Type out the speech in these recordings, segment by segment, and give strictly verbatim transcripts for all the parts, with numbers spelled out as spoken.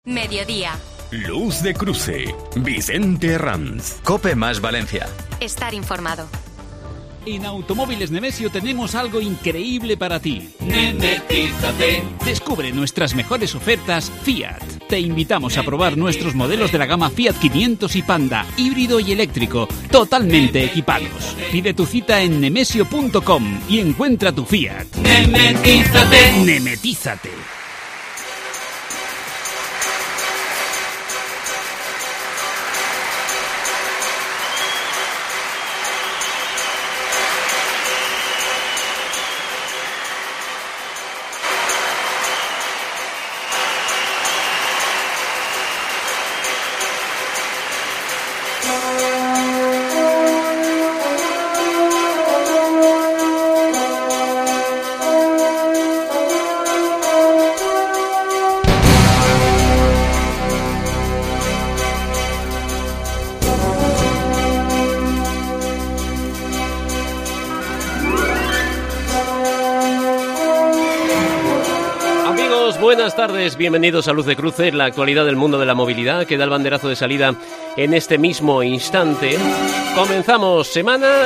Mediodía. Luz de Cruce. Vicente Herranz. COPE más Valencia. Estar informado. En Automóviles Nemesio tenemos algo increíble para ti. Nemetízate. Descubre nuestras mejores ofertas Fiat. Te invitamos a probar nuestros modelos de la gama Fiat quinientos y Panda, híbrido y eléctrico, totalmente equipados. Pide tu cita en nemesio punto com y encuentra tu Fiat. Nemetízate. Nemetízate. Buenas tardes, bienvenidos a Luz de Cruce, la actualidad del mundo de la movilidad que da el banderazo de salida en este mismo instante. Comenzamos semana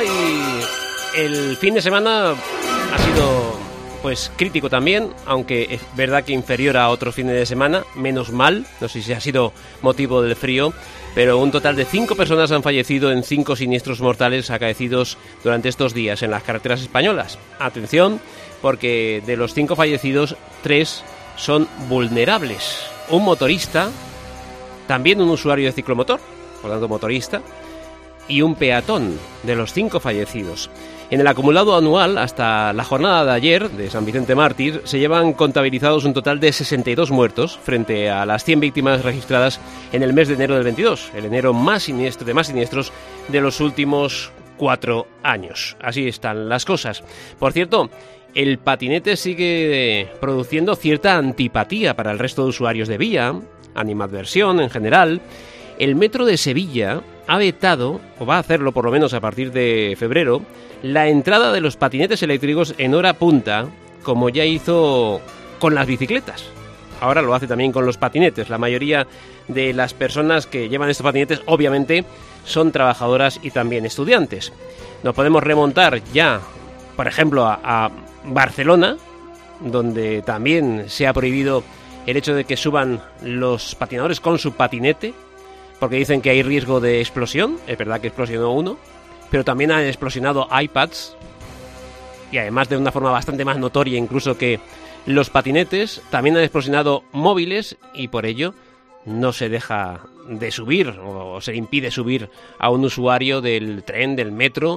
y el fin de semana ha sido pues crítico también, aunque es verdad que inferior a otros fines de semana, menos mal, no sé si ha sido motivo del frío, pero un total de cinco personas han fallecido en cinco siniestros mortales acaecidos durante estos días en las carreteras españolas. Atención, porque de los cinco fallecidos, tres son vulnerables. Un motorista, también un usuario de ciclomotor, por lo tanto motorista, y un peatón, de los cinco fallecidos. En el acumulado anual, hasta la jornada de ayer, de San Vicente Mártir, se llevan contabilizados un total de sesenta y dos muertos, frente a las cien víctimas registradas en el mes de enero del veintidós, el enero más siniestro de más siniestros de los últimos cuatro años. Así están las cosas. Por cierto, el patinete sigue produciendo cierta antipatía para el resto de usuarios de vía, animadversión en general. El Metro de Sevilla ha vetado, o va a hacerlo por lo menos a partir de febrero, la entrada de los patinetes eléctricos en hora punta, como ya hizo con las bicicletas. Ahora lo hace también con los patinetes. La mayoría de las personas que llevan estos patinetes, obviamente, son trabajadoras y también estudiantes. Nos podemos remontar ya, por ejemplo, a, a Barcelona, donde también se ha prohibido el hecho de que suban los patinadores con su patinete, porque dicen que hay riesgo de explosión. Es verdad que explosionó uno, pero también han explosionado iPads, y además de una forma bastante más notoria incluso que los patinetes. También han explosionado móviles y por ello no se deja de subir o se impide subir a un usuario del tren, del metro,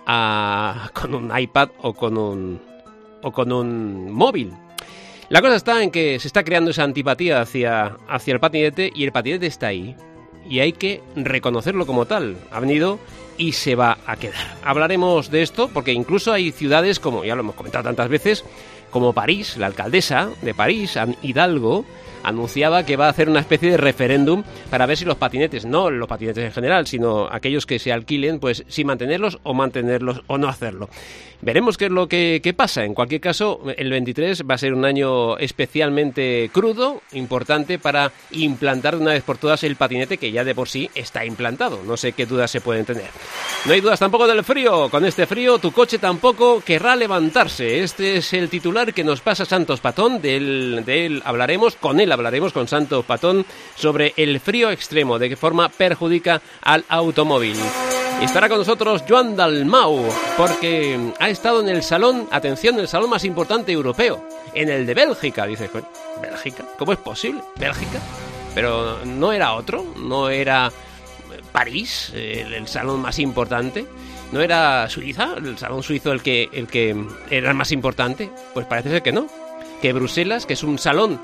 a, con un iPad o con un, o con un móvil. La cosa está en que se está creando esa antipatía hacia, hacia el patinete, y el patinete está ahí y hay que reconocerlo como tal. Ha venido y se va a quedar. Hablaremos de esto porque incluso hay ciudades, como ya lo hemos comentado tantas veces, como París. La alcaldesa de París, Anne Hidalgo, anunciaba que va a hacer una especie de referéndum para ver si los patinetes, no los patinetes en general, sino aquellos que se alquilen, pues si mantenerlos o mantenerlos o no hacerlo. Veremos qué es lo que, que pasa. En cualquier caso, el veintitrés va a ser un año especialmente crudo, importante para implantar de una vez por todas el patinete, que ya de por sí está implantado. No sé qué dudas se pueden tener. No hay dudas tampoco del frío. Con este frío tu coche tampoco querrá levantarse. Este es el titular que nos pasa Santos Patón. De él, de él hablaremos, con él hablaremos, con Santos Patón, sobre el frío extremo, de qué forma perjudica al automóvil. Estará con nosotros Joan Dalmau, porque ha estado en el salón, atención, el salón más importante europeo, en el de Bélgica. Dice, ¿Bélgica? ¿Cómo es posible? ¿Bélgica? Pero no era otro, no era París, el, el salón más importante, no era Suiza, el salón suizo el que, el que era el más importante. Pues parece ser que no, que Bruselas, que es un salón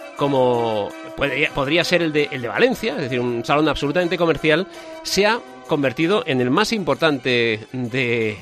como podría, podría ser el de, el de Valencia, es decir, un salón absolutamente comercial, se ha convertido en el más importante de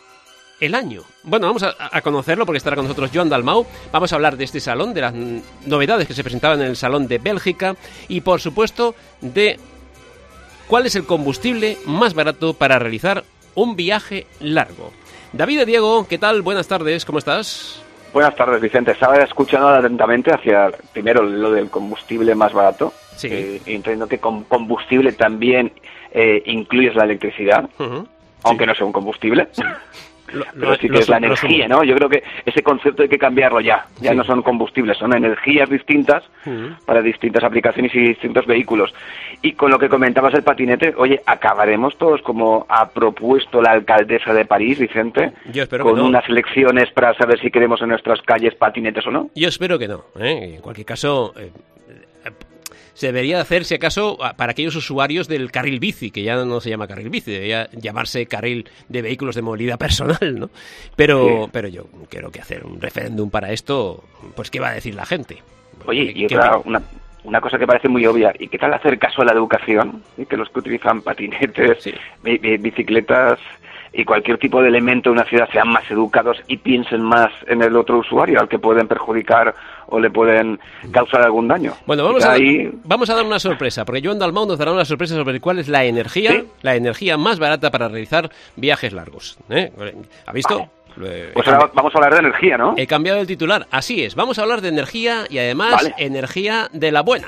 el año. Bueno, vamos a, a conocerlo porque estará con nosotros Joan Dalmau. Vamos a hablar de este salón, de las novedades que se presentaban en el salón de Bélgica y, por supuesto, de cuál es el combustible más barato para realizar un viaje largo. David de Diego, ¿qué tal? Buenas tardes, ¿cómo estás? Buenas tardes, Vicente. Estaba escuchando atentamente hacia, primero, lo del combustible más barato, Sí. Eh, entiendo que con combustible también eh, incluyes la electricidad, Uh-huh. aunque Sí. no sea un combustible. Sí. Lo, Pero lo- sí que lo es la su- lo energía, sumo. ¿no? Yo creo que ese concepto hay que cambiarlo ya. Ya Sí. no son combustibles, son energías distintas Ujú. para distintas aplicaciones y distintos vehículos. Y con lo que comentabas del patinete, oye, acabaremos todos como ha propuesto la alcaldesa de París, Vicente, Yo espero con que no. unas elecciones para saber si queremos en nuestras calles patinetes o no. Yo espero que no. ¿eh? En cualquier caso, eh, eh, se debería hacer, si acaso, a- para aquellos usuarios del carril bici, que ya no se llama carril bici, debería llamarse carril de vehículos de movilidad personal, ¿no? Pero, Sí. pero yo creo que hacer un referéndum para esto, pues ¿qué va a decir la gente? Oye, ¿Qué- y qué otra, opina? una, una cosa que parece muy obvia, ¿y qué tal hacer caso a la educación? Y que los que utilizan patinetes, Sí. bi- bi- bicicletas y cualquier tipo de elemento de una ciudad sean más educados y piensen más en el otro usuario, al que pueden perjudicar o le pueden causar algún daño. Bueno, vamos Quizá a, ahí... vamos a dar una sorpresa, porque Joan Dalmau nos dará una sorpresa sobre cuál es la energía, ¿Sí? la energía más barata para realizar viajes largos. ¿eh? ¿Ha visto? Vale. Lo he- Pues he ahora cambi- vamos a hablar de energía, ¿no? He cambiado el titular. Así es, vamos a hablar de energía y además Vale. energía de la buena.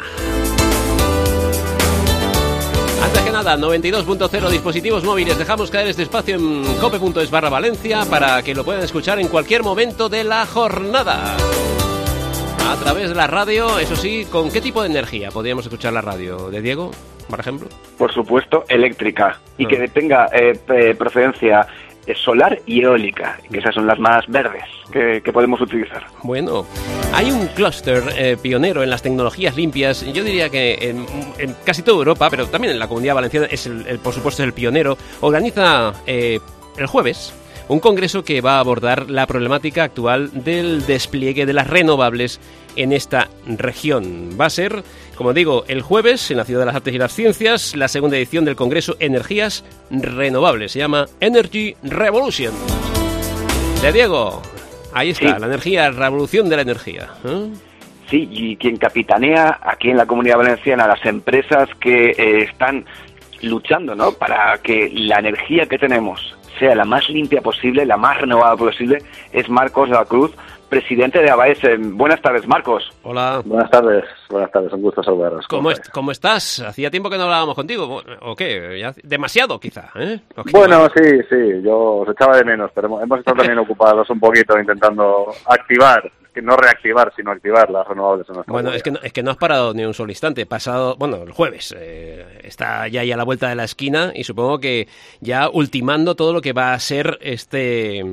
Antes que nada, noventa y dos punto cero dispositivos móviles. Dejamos caer este espacio en cope punto es barra Valencia para que lo puedan escuchar en cualquier momento de la jornada. A través de la radio, eso sí, ¿con qué tipo de energía podríamos escuchar la radio? ¿De Diego, por ejemplo? Por supuesto, eléctrica. Y Ah. que tenga eh, eh, procedencia eh, solar y eólica, que esas son las más verdes que, que podemos utilizar. Bueno, hay un clúster eh, pionero en las tecnologías limpias. Yo diría que en, en casi toda Europa, pero también en la Comunidad Valenciana, es el, el, por supuesto el pionero. Organiza eh, el jueves un congreso que va a abordar la problemática actual del despliegue de las renovables en esta región. Va a ser, como digo, el jueves en la Ciudad de las Artes y las Ciencias, la segunda edición del Congreso Energías Renovables. Se llama Energy Revolution. De Diego, ahí está, Sí. la energía, la revolución de la energía. ¿eh? Sí, y quien capitanea aquí en la Comunidad Valenciana las empresas que eh, están luchando, ¿no?, para que la energía que tenemos sea la más limpia posible, la más renovada posible, es Marcos de la Cruz, presidente de ABAES. Buenas tardes, Marcos. Hola. Buenas tardes, buenas tardes, un gusto saludaros. ¿Cómo, estáis? est- ¿Cómo estás? Hacía tiempo que no hablábamos contigo. ¿O qué? ¿Ya? Demasiado, quizá. ¿eh? ¿O qué? Bueno, sí, sí, yo os echaba de menos, pero hemos- hemos estado también ocupados un poquito intentando activar, que no reactivar, sino activar las renovables en nuestra Bueno, comunidad. es que, no, es que no has parado ni un solo instante. Pasado, bueno, el jueves. eh, está ya ahí a la vuelta de la esquina y supongo que ya ultimando todo lo que va a ser este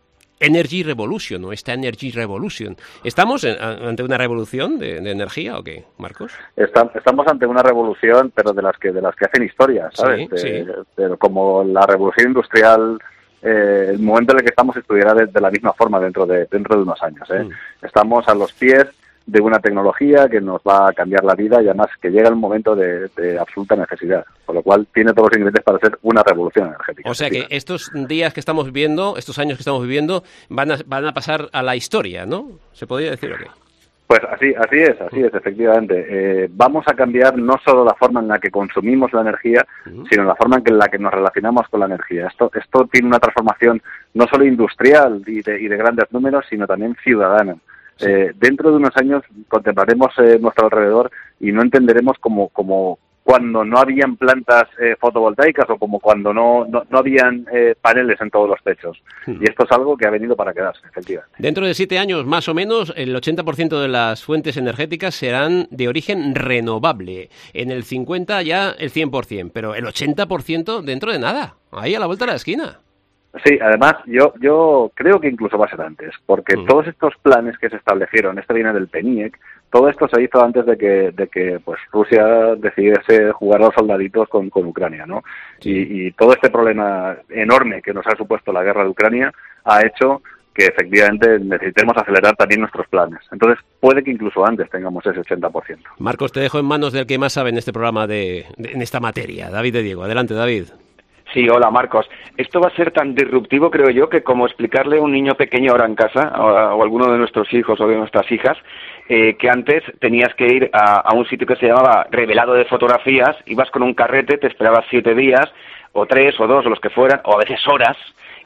Energy Revolution o esta Energy Revolution. ¿Estamos en- a- ante una revolución de, de energía o qué, Marcos? Está- estamos ante una revolución, pero de las que de las que hacen historia, ¿sabes? Sí, De- sí. Pero como la revolución industrial, eh, el momento en el que estamos estudiará de, de la misma forma dentro de dentro de unos años. ¿eh? Mm. Estamos a los pies de una tecnología que nos va a cambiar la vida y además que llega el momento de, de absoluta necesidad, con lo cual tiene todos los ingredientes para ser una revolución energética. O sea que estos días que estamos viviendo, estos años que estamos viviendo, van a, van a pasar a la historia, ¿no? ¿Se podría decir o qué? Pues así, así es, así es, efectivamente. Eh, vamos a cambiar no solo la forma en la que consumimos la energía, Ujú. sino la forma en la que nos relacionamos con la energía. Esto, esto tiene una transformación no solo industrial y de, y de grandes números, sino también ciudadana. Sí. Eh, dentro de unos años contemplaremos eh, nuestro alrededor y no entenderemos como, como cuando no habían plantas eh, fotovoltaicas o como cuando no, no, no habían eh, paneles en todos los techos. Hmm. Y esto es algo que ha venido para quedarse, efectivamente. Dentro de siete años, más o menos, el ochenta por ciento de las fuentes energéticas serán de origen renovable. En el cincuenta ya el cien por ciento, pero el ochenta por ciento dentro de nada, ahí a la vuelta de la esquina. Sí, además yo yo creo que incluso va a ser antes, porque Mm. todos estos planes que se establecieron, este viene del PENIEC, todo esto se hizo antes de que de que pues Rusia decidiese jugar a los soldaditos con, con Ucrania, ¿no? Sí. Y, y todo este problema enorme que nos ha supuesto la guerra de Ucrania ha hecho que efectivamente necesitemos acelerar también nuestros planes. Entonces puede que incluso antes tengamos ese ochenta por ciento. Marcos, te dejo en manos del que más sabe en este programa, de, de- en esta materia, David de Diego. Adelante, David. Sí, hola, Marcos. Esto va a ser tan disruptivo, creo yo, que como explicarle a un niño pequeño ahora en casa, o a, o a alguno de nuestros hijos o de nuestras hijas, eh, que antes tenías que ir a, a un sitio que se llamaba revelado de fotografías, ibas con un carrete, te esperabas siete días, o tres, o dos, o los que fueran, o a veces horas,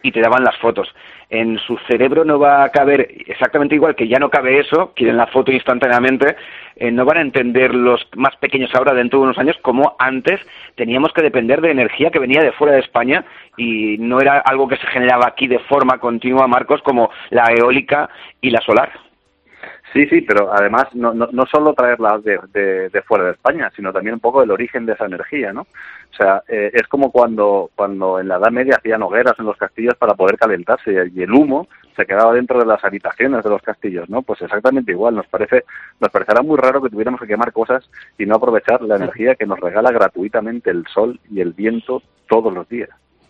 y te daban las fotos. En su cerebro no va a caber exactamente igual que ya no cabe eso, quieren la foto instantáneamente, eh, no van a entender los más pequeños ahora dentro de unos años como antes teníamos que depender de energía que venía de fuera de España y no era algo que se generaba aquí de forma continua, Marcos, como la eólica y la solar. Sí, sí, pero además no, no, no solo traerla de, de, de fuera de España, sino también un poco el origen de esa energía, ¿no? O sea, eh, es como cuando cuando en la Edad Media hacían hogueras en los castillos para poder calentarse y el humo se quedaba dentro de las habitaciones de los castillos, ¿no? Pues exactamente igual. Nos parece nos parecerá muy raro que tuviéramos que quemar cosas y no aprovechar la energía que nos regala gratuitamente el sol y el viento todos los días.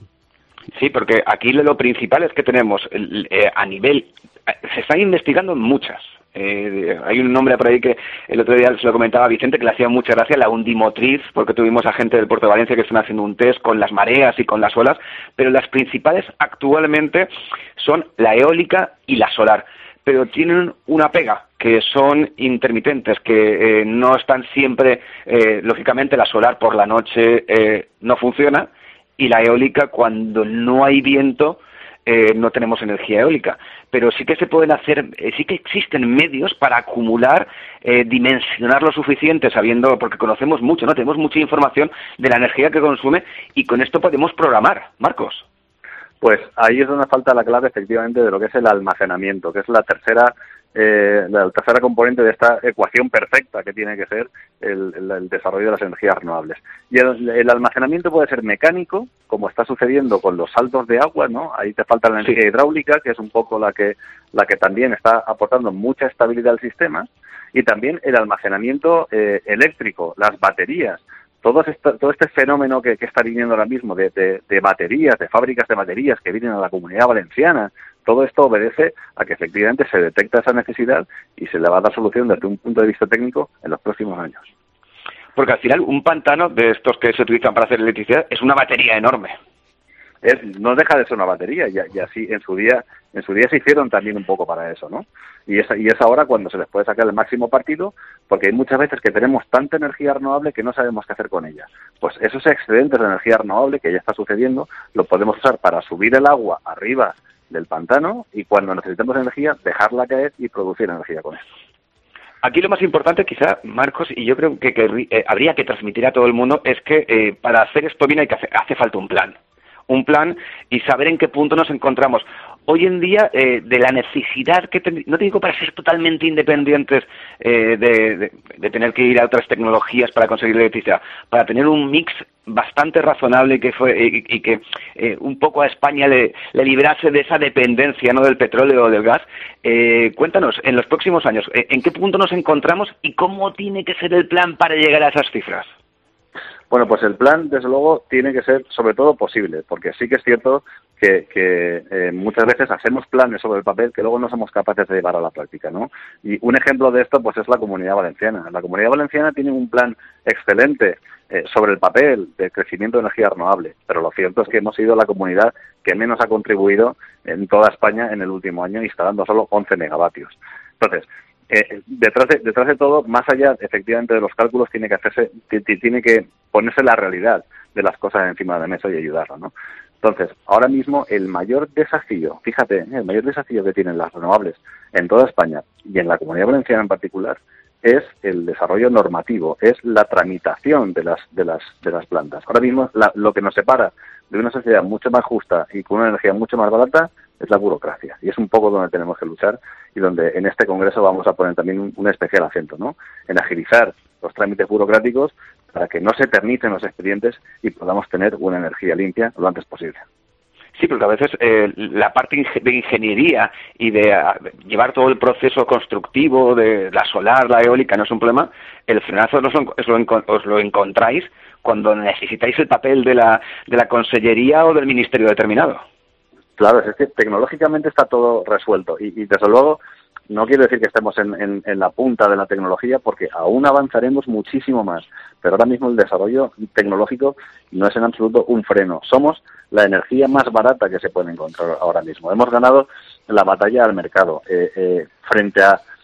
Sí, porque aquí lo principal es que tenemos eh, a nivel... Se están investigando muchas. Eh, hay un nombre por ahí que el otro día se lo comentaba a Vicente, que le hacía mucha gracia, la undimotriz, porque tuvimos a gente del Puerto de Valencia que están haciendo un test con las mareas y con las olas, pero las principales actualmente son la eólica y la solar, pero tienen una pega, que son intermitentes, que eh, no están siempre, eh, lógicamente la solar por la noche eh, no funciona, y la eólica cuando no hay viento eh, no tenemos energía eólica, pero sí que se pueden hacer, eh, sí que existen medios para acumular, eh, dimensionar lo suficiente, sabiendo, porque conocemos mucho, ¿no? Tenemos mucha información de la energía que consume y con esto podemos programar, Marcos. Pues ahí es donde falta la clave efectivamente de lo que es el almacenamiento, que es la tercera eh, la tercera componente de esta ecuación perfecta que tiene que ser el, el, el desarrollo de las energías renovables. Y el, el almacenamiento puede ser mecánico, como está sucediendo con los saltos de agua, ¿no? Ahí te falta la energía sí. hidráulica, que es un poco la que la que también está aportando mucha estabilidad al sistema, y también el almacenamiento eh, eléctrico, las baterías. Todo este, todo este fenómeno que, que está viniendo ahora mismo de, de, de baterías, de fábricas de baterías que vienen a la Comunidad Valenciana, todo esto obedece a que efectivamente se detecta esa necesidad y se le va a dar solución desde un punto de vista técnico en los próximos años. Porque al final un pantano de estos que se utilizan para hacer electricidad es una batería enorme. Es, no deja de ser una batería y, y así en su día en su día se hicieron también un poco para eso, ¿no? Y es, y es ahora cuando se les puede sacar el máximo partido, porque hay muchas veces que tenemos tanta energía renovable que no sabemos qué hacer con ella. Pues esos excedentes de energía renovable que ya está sucediendo, lo podemos usar para subir el agua arriba del pantano y cuando necesitemos energía, dejarla caer y producir energía con esto. Aquí lo más importante quizá, Marcos, y yo creo que, que eh, habría que transmitir a todo el mundo, es que eh, para hacer esto bien hay que hacer, hace falta un plan. Un plan y saber en qué punto nos encontramos. Hoy en día, eh, de la necesidad que ten... no te digo para ser totalmente independientes eh, de, de, de tener que ir a otras tecnologías para conseguir electricidad, para tener un mix bastante razonable que fue y, y que eh, un poco a España le, le librase de esa dependencia, no del petróleo o del gas. Eh, cuéntanos, en los próximos años, eh, ¿en qué punto nos encontramos y cómo tiene que ser el plan para llegar a esas cifras? Bueno, pues el plan, desde luego, tiene que ser sobre todo posible, porque sí que es cierto que, que eh, muchas veces hacemos planes sobre el papel que luego no somos capaces de llevar a la práctica, ¿no? Y un ejemplo de esto, pues, es la Comunidad Valenciana. La Comunidad Valenciana tiene un plan excelente eh, sobre el papel de crecimiento de energía renovable, pero lo cierto es que hemos sido la comunidad que menos ha contribuido en toda España en el último año, instalando solo once megavatios. Entonces, Eh, detrás de detrás de todo, más allá efectivamente de los cálculos, tiene que hacerse tiene que ponerse la realidad de las cosas encima de la mesa y ayudarla, ¿no? Entonces, ahora mismo el mayor desafío, fíjate, ¿eh? el mayor desafío que tienen las renovables en toda España y en la Comunidad Valenciana en particular es el desarrollo normativo, es la tramitación de las de las de las plantas. Ahora mismo la, lo que nos separa de una sociedad mucho más justa y con una energía mucho más barata es la burocracia, y es un poco donde tenemos que luchar y donde en este congreso vamos a poner también un, un especial acento, ¿no? En agilizar los trámites burocráticos para que no se eternicen los expedientes y podamos tener una energía limpia lo antes posible. Sí, porque a veces eh, la parte de ingeniería y de uh, llevar todo el proceso constructivo de la solar, la eólica, no es un problema. El frenazo os lo, os lo, os lo encontráis cuando necesitáis el papel de la, de la consellería o del ministerio determinado. Claro, es que tecnológicamente está todo resuelto y, y desde luego no quiero decir que estemos en, en, en la punta de la tecnología porque aún avanzaremos muchísimo más, pero ahora mismo el desarrollo tecnológico no es en absoluto un freno. Somos la energía más barata que se puede encontrar ahora mismo. Hemos ganado la batalla al mercado eh, eh, frente a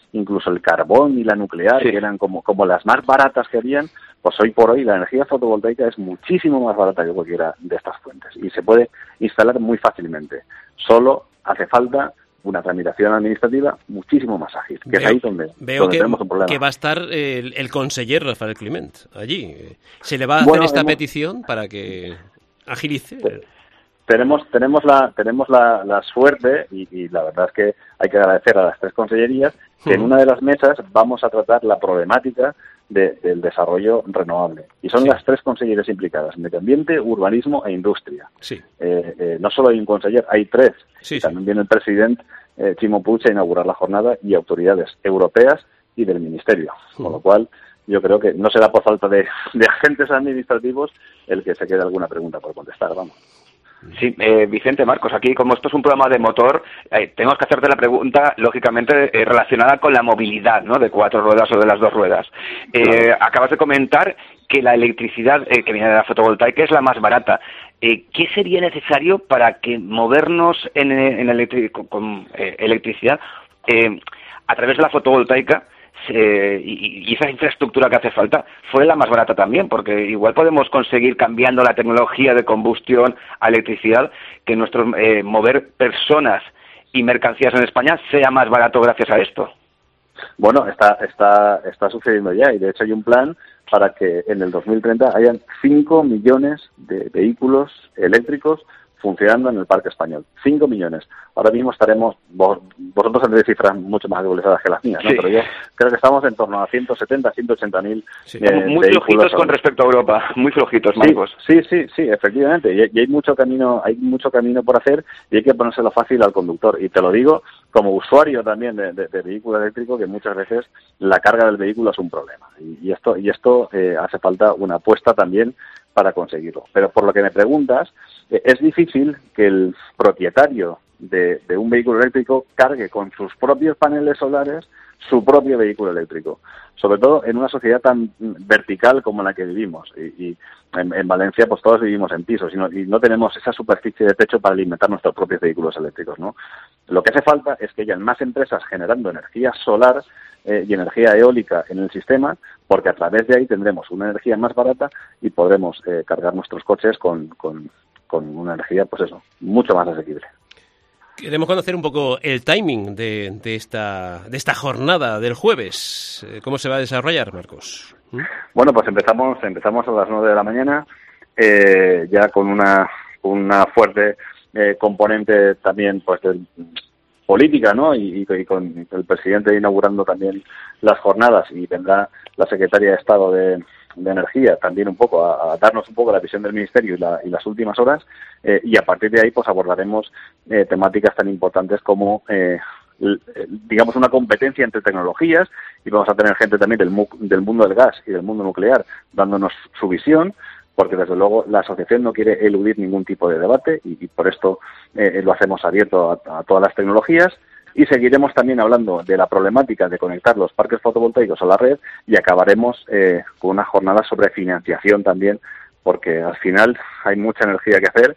incluso el carbón y la nuclear, sí. que eran como, como las más baratas que habían, pues hoy por hoy la energía fotovoltaica es muchísimo más barata que cualquiera de estas fuentes y se puede instalar muy fácilmente. Solo hace falta una tramitación administrativa muchísimo más ágil, que veo, es ahí donde, veo donde que, tenemos un problema. que va a estar el, el conseller Rafael Climent allí. ¿Se le va a bueno, hacer esta hemos, petición para que agilice? Tenemos tenemos la tenemos la, la suerte y, y la verdad es que hay que agradecer a las tres consellerías que hmm. en una de las mesas vamos a tratar la problemática de, del desarrollo renovable. Y son sí. las tres consellerías implicadas, medio ambiente, urbanismo e industria. Sí. Eh, eh, no solo hay un conseller, hay tres. Sí, también sí. viene el presidente eh, Chimo Puig a inaugurar la jornada y autoridades europeas y del Ministerio. Hmm. Con lo cual, yo creo que no será por falta de, de agentes administrativos el que se quede alguna pregunta por contestar, vamos. Sí, eh, Vicente, Marcos, aquí como esto es un programa de motor, eh, tenemos que hacerte la pregunta, lógicamente, eh, relacionada con la movilidad, ¿no?, de cuatro ruedas o de las dos ruedas. Eh, claro. Acabas de comentar que la electricidad eh, que viene de la fotovoltaica es la más barata. Eh, ¿Qué sería necesario para que movernos en, en electri- con, con eh, electricidad eh, a través de la fotovoltaica Eh, y, y esa infraestructura que hace falta fue la más barata también, porque igual podemos conseguir, cambiando la tecnología de combustión a electricidad, que nuestro eh, mover personas y mercancías en España sea más barato gracias a esto? Bueno, está está está sucediendo ya, y de hecho hay un plan para que en el dos mil treinta hayan cinco millones de vehículos eléctricos funcionando en el parque español. cinco millones. Ahora mismo estaremos, vos, vosotros tendréis cifras mucho más actualizadas que las mías, ¿no? Sí. Pero yo creo que estamos en torno a ciento setenta, ciento ochenta mil sí. eh, muy flojitos con respecto a Europa, muy flojitos, Marcos. Sí, sí, sí, sí, efectivamente. Y, y hay mucho camino, hay mucho camino por hacer y hay que ponérselo fácil al conductor. Y te lo digo como usuario también de, de, de vehículo eléctrico, que muchas veces la carga del vehículo es un problema. Y, y esto, y esto eh, hace falta una apuesta también para conseguirlo. Pero por lo que me preguntas, eh, es difícil que el propietario de, de un vehículo eléctrico cargue con sus propios paneles solares su propio vehículo eléctrico, sobre todo en una sociedad tan vertical como la que vivimos. Y, y en, en Valencia pues todos vivimos en pisos y no, y no tenemos esa superficie de techo para alimentar nuestros propios vehículos eléctricos, ¿no? Lo que hace falta es que hayan más empresas generando energía solar eh, y energía eólica en el sistema, porque a través de ahí tendremos una energía más barata y podremos eh, cargar nuestros coches con, con, con una energía, pues eso, mucho más asequible. Queremos conocer un poco el timing de, de esta de esta jornada del jueves. ¿Cómo se va a desarrollar, Marcos? ¿Mm? Bueno, pues empezamos empezamos a las nueve de la mañana, eh, ya con una una fuerte eh, componente también pues de política, ¿no? Y, y con el presidente inaugurando también las jornadas, y vendrá la secretaria de Estado de de Energía también un poco a, a darnos un poco la visión del Ministerio y, la, y las últimas horas, eh, y a partir de ahí pues abordaremos eh, temáticas tan importantes como eh, l, digamos una competencia entre tecnologías, y vamos a tener gente también del, mu- del mundo del gas y del mundo nuclear dándonos su visión, porque desde luego la asociación no quiere eludir ningún tipo de debate y, y por esto eh, lo hacemos abierto a, a todas las tecnologías. Y seguiremos también hablando de la problemática de conectar los parques fotovoltaicos a la red, y acabaremos eh, con una jornada sobre financiación también, porque al final hay mucha energía que hacer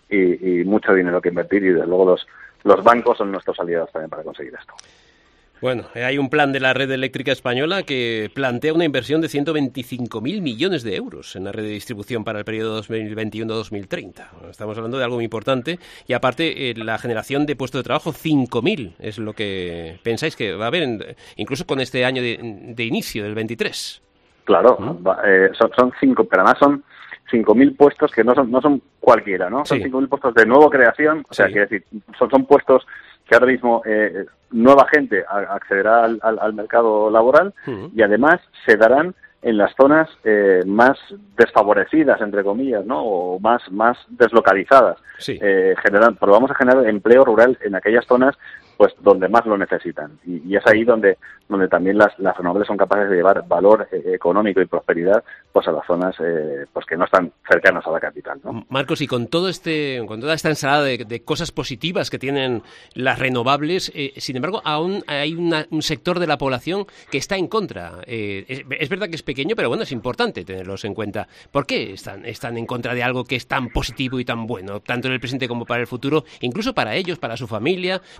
y, y mucho dinero que invertir, y desde luego los, los bancos son nuestros aliados también para conseguir esto. Bueno, hay un plan de la red eléctrica española que plantea una inversión de ciento veinticinco mil millones de euros en la red de distribución para el periodo dos mil veintiuno a dos mil treinta. Estamos hablando de algo muy importante, y aparte eh, la generación de puestos de trabajo, cinco mil es lo que pensáis que va a haber, en, incluso con este año de, de inicio del veintitrés. Claro, ¿Mm? va, eh, son, son cinco, pero además son cinco mil puestos que no son no son cualquiera, ¿no? Son sí. cinco mil puestos de nueva creación, o sea, sí. quiere decir, son, son puestos que ahora mismo eh, nueva gente accederá al, al, al mercado laboral, uh-huh. y además se darán en las zonas eh, más desfavorecidas, entre comillas, ¿no? O más más deslocalizadas. Sí. Eh, generan, pero vamos a generar empleo rural en aquellas zonas pues donde más lo necesitan, y, y es ahí donde donde también las, las renovables son capaces de llevar valor eh, económico y prosperidad pues a las zonas eh, pues que no están cercanas a la capital, ¿no? Marcos, y con todo este con toda esta ensalada de, de cosas positivas que tienen las renovables, eh, sin embargo aún hay una, un sector de la población que está en contra. Eh, es, es verdad que es pequeño, pero bueno, es importante tenerlos en cuenta. ¿Por qué están están en contra de algo que es tan positivo y tan bueno, tanto en el presente como para el futuro, incluso para ellos, para su familia, por puesto de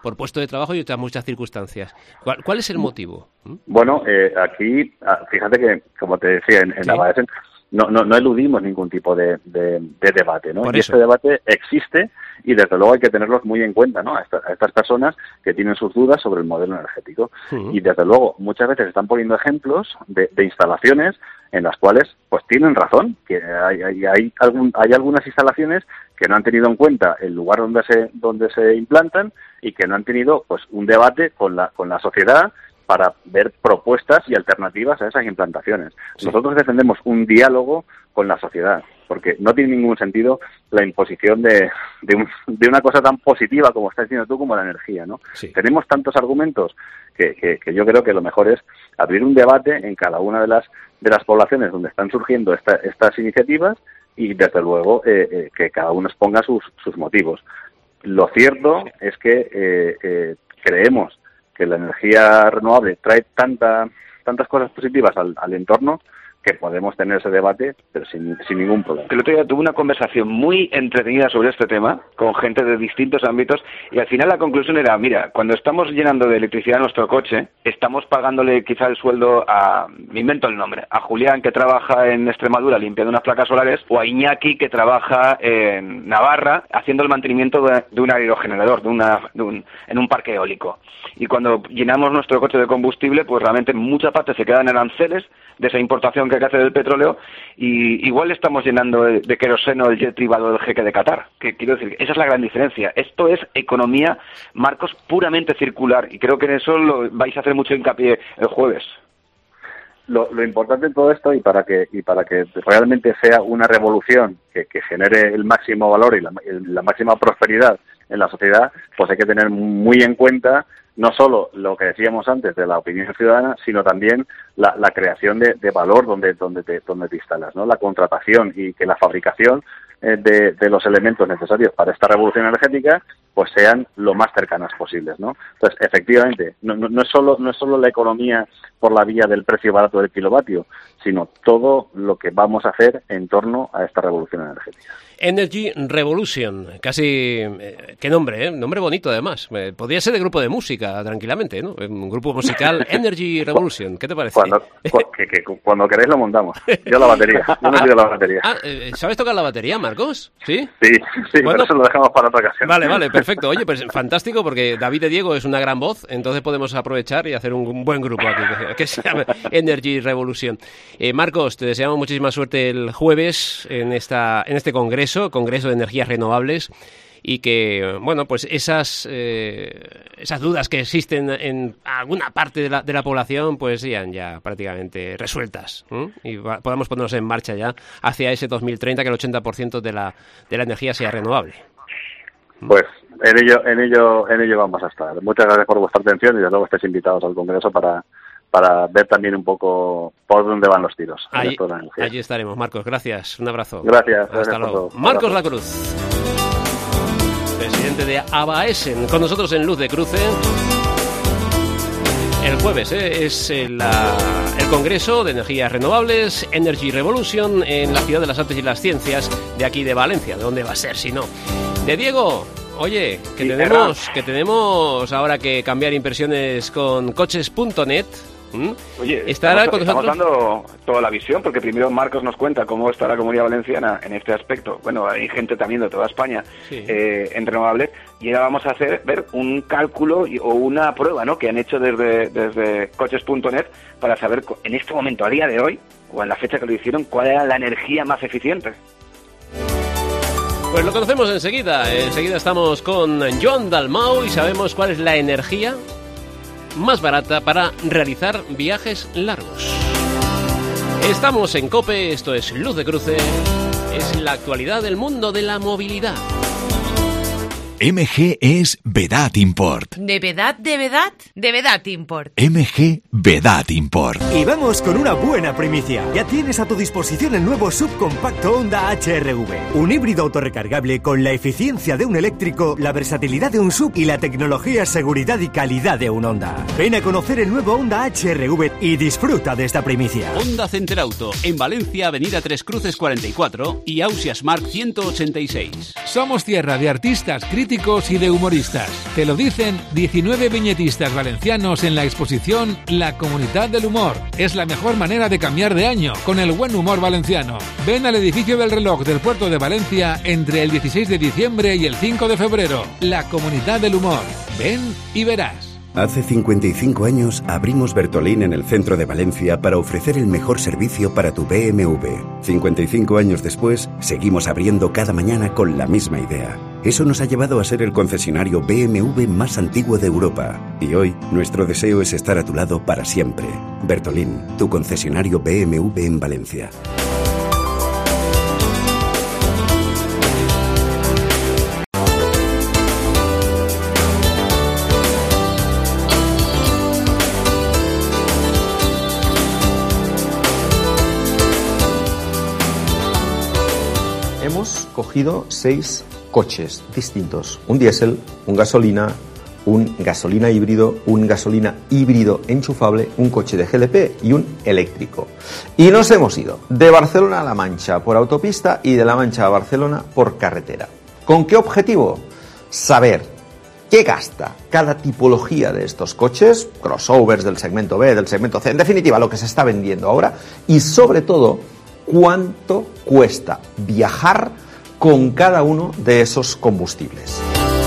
de trabajo y otras muchas circunstancias. ¿Cuál, cuál es el motivo? ¿Mm? Bueno, eh, aquí, fíjate que, como te decía, en, en sí. Abaesen no, no, no eludimos ningún tipo de, de, de debate, ¿no? Por y eso. este debate existe y desde luego hay que tenerlos muy en cuenta, ¿no? A, esta, a estas personas que tienen sus dudas sobre el modelo energético. Uh-huh. Y desde luego muchas veces están poniendo ejemplos de, de instalaciones en las cuales pues tienen razón, que hay, hay, hay, algún, hay algunas instalaciones que no han tenido en cuenta el lugar donde se, donde se implantan y que no han tenido pues un debate con la, con la sociedad para ver propuestas y alternativas a esas implantaciones. Sí. Nosotros defendemos un diálogo con la sociedad, porque no tiene ningún sentido la imposición de, de, un, de una cosa tan positiva como estás diciendo tú, como la energía, ¿no? Sí. Tenemos tantos argumentos que, que, que yo creo que lo mejor es abrir un debate en cada una de las de las poblaciones donde están surgiendo esta, estas iniciativas y, desde luego, eh, eh, que cada uno exponga sus, sus motivos. Lo cierto es que eh, eh, creemos que la energía renovable trae tanta, tantas cosas positivas al, al entorno que podemos tener ese debate, pero sin, sin ningún problema. El otro día tuve una conversación muy entretenida sobre este tema con gente de distintos ámbitos y al final la conclusión era, mira, cuando estamos llenando de electricidad nuestro coche, estamos pagándole quizá el sueldo a, me invento el nombre, a Julián que trabaja en Extremadura limpiando unas placas solares o a Iñaki que trabaja en Navarra haciendo el mantenimiento de, de un aerogenerador, de una, de un, en un parque eólico. Y cuando llenamos nuestro coche de combustible, pues realmente mucha parte se queda en aranceles de esa importación que hay que hacer del petróleo y igual estamos llenando de, de queroseno el jet privado del jeque de Qatar. Que quiero decir, esa es la gran diferencia. Esto es economía, Marcos, puramente circular y creo que en eso lo vais a hacer mucho hincapié el jueves. Lo, lo importante en todo esto y para que y para que realmente sea una revolución que, que genere el máximo valor y la, la máxima prosperidad en la sociedad, pues hay que tener muy en cuenta no solo lo que decíamos antes de la opinión ciudadana, sino también la, la creación de, de valor donde donde te, donde te instalas, ¿no? La contratación y que la fabricación eh, de, de los elementos necesarios para esta revolución energética pues sean lo más cercanas posibles, ¿no? Entonces, efectivamente, no, no, no es solo no es solo la economía por la vía del precio barato del kilovatio, sino todo lo que vamos a hacer en torno a esta revolución energética. Energy Revolution, casi... Eh, ¿Qué nombre, eh? Nombre bonito, además. Eh, podría ser de grupo de música, tranquilamente, ¿no? Un grupo musical, Energy Revolution. ¿Qué te parece? Cuando, cu- que, que, cuando queréis lo montamos. Yo la batería. Yo me pido la batería. Ah, eh, ¿sabes tocar la batería, Marcos? ¿Sí? Sí, sí, bueno, pero eso lo dejamos para otra ocasión. Vale, vale, perfecto. Oye, pues fantástico, porque David de Diego es una gran voz, entonces podemos aprovechar y hacer un, un buen grupo aquí, que, que se llama Energy Revolution. Eh, Marcos, te deseamos muchísima suerte el jueves en, esta, en este congreso, Congreso de Energías Renovables, y que, bueno, pues esas eh, esas dudas que existen en alguna parte de la, de la población, pues sean ya prácticamente resueltas, ¿eh? Y va, podamos ponernos en marcha ya hacia ese dos mil treinta, que el ochenta por ciento de la, de la energía sea renovable. Pues en ello, en ello, en ello vamos a estar. Muchas gracias por vuestra atención y desde luego estéis invitados al Congreso para, para ver también un poco por dónde van los tiros. Allí, allí estaremos, Marcos. Gracias. Un abrazo. Gracias. Hasta gracias luego. Marcos Lacruz, presidente de Abaesen, con nosotros en Luz de Cruce. El jueves ¿eh? es el, la, el Congreso de Energías Renovables, Energy Revolution, en la Ciudad de las Artes y las Ciencias de aquí de Valencia. ¿De dónde va a ser si no? De Diego. Oye, que sí, tenemos que tenemos ahora que cambiar impresiones con coches punto net. ¿Mm? Oye, estará estamos, con nosotros... estamos dando toda la visión, porque primero Marcos nos cuenta cómo está la Comunidad Valenciana en este aspecto. Bueno, hay gente también de toda España sí. eh, en renovables, y ahora vamos a hacer ver un cálculo y, o una prueba, ¿no?, que han hecho desde, desde coches punto net para saber en este momento, a día de hoy, o en la fecha que lo hicieron, cuál era la energía más eficiente. Pues lo conocemos enseguida. Enseguida estamos con Joan Dalmau y sabemos cuál es la energía más barata para realizar viajes largos. Estamos en COPE, esto es Luz de Cruce, es la actualidad del mundo de la movilidad. M G es Vedat Import. ¿De Vedat, de Vedat? De Vedat Import. M G Vedat Import. Y vamos con una buena primicia. Ya tienes a tu disposición el nuevo subcompacto Honda H R V. Un híbrido autorrecargable con la eficiencia de un eléctrico, la versatilidad de un sub y la tecnología, seguridad y calidad de un Honda. Ven a conocer el nuevo Honda H R V y disfruta de esta primicia. Honda Center Auto, en Valencia, Avenida Tres Cruces cuarenta y cuatro y Ausias Mark ciento ochenta y seis. Somos tierra de artistas, críticos políticos y de humoristas. Te lo dicen diecinueve viñetistas valencianos en la exposición La Comunidad del Humor. Es la mejor manera de cambiar de año con el buen humor valenciano. Ven al edificio del reloj del puerto de Valencia entre el dieciséis de diciembre y el cinco de febrero. La Comunidad del Humor. Ven y verás. Hace cincuenta y cinco años abrimos Bertolín en el centro de Valencia para ofrecer el mejor servicio para tu B M W. cincuenta y cinco años después, seguimos abriendo cada mañana con la misma idea. Eso nos ha llevado a ser el concesionario B M W más antiguo de Europa. Y hoy, nuestro deseo es estar a tu lado para siempre. Bertolín, tu concesionario B M W en Valencia. Hemos cogido seis coches distintos, un diésel, un gasolina, un gasolina híbrido, un gasolina híbrido enchufable, un coche de G L P y un eléctrico. Y nos hemos ido de Barcelona a La Mancha por autopista y de La Mancha a Barcelona por carretera. ¿Con qué objetivo? Saber qué gasta cada tipología de estos coches, crossovers del segmento B, del segmento C, en definitiva lo que se está vendiendo ahora, y sobre todo cuánto cuesta viajar con cada uno de esos combustibles.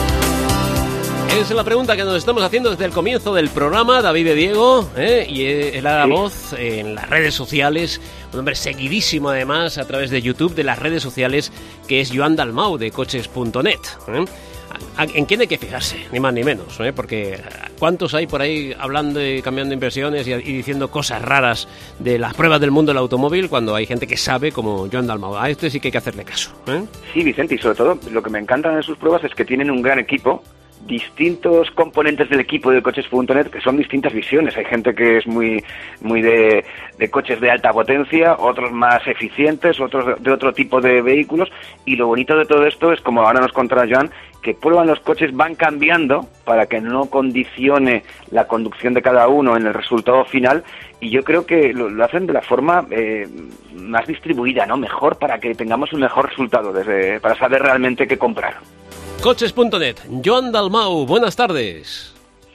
Es la pregunta que nos estamos haciendo desde el comienzo del programa. David de Diego, ¿eh? y él da la sí. voz en las redes sociales, un hombre seguidísimo además a través de YouTube, de las redes sociales, que es Joan Dalmau de coches punto net. ¿eh? ¿En quién hay que fijarse? Ni más ni menos, ¿eh? Porque ¿cuántos hay por ahí hablando y cambiando impresiones y, y diciendo cosas raras de las pruebas del mundo del automóvil cuando hay gente que sabe, como Joan Dalmau? A este sí que hay que hacerle caso, ¿eh? Sí, Vicente, y sobre todo lo que me encantan de sus pruebas es que tienen un gran equipo, distintos componentes del equipo de coches punto net que son distintas visiones. Hay gente que es muy muy de, de coches de alta potencia, otros más eficientes, otros de otro tipo de vehículos, y lo bonito de todo esto es, como ahora nos contará Joan, que prueban los coches, van cambiando para que no condicione la conducción de cada uno en el resultado final, y yo creo que lo, lo hacen de la forma eh, más distribuida, ¿no? Mejor, para que tengamos un mejor resultado, desde, para saber realmente qué comprar. coches punto net, Joan Dalmau, buenas tardes.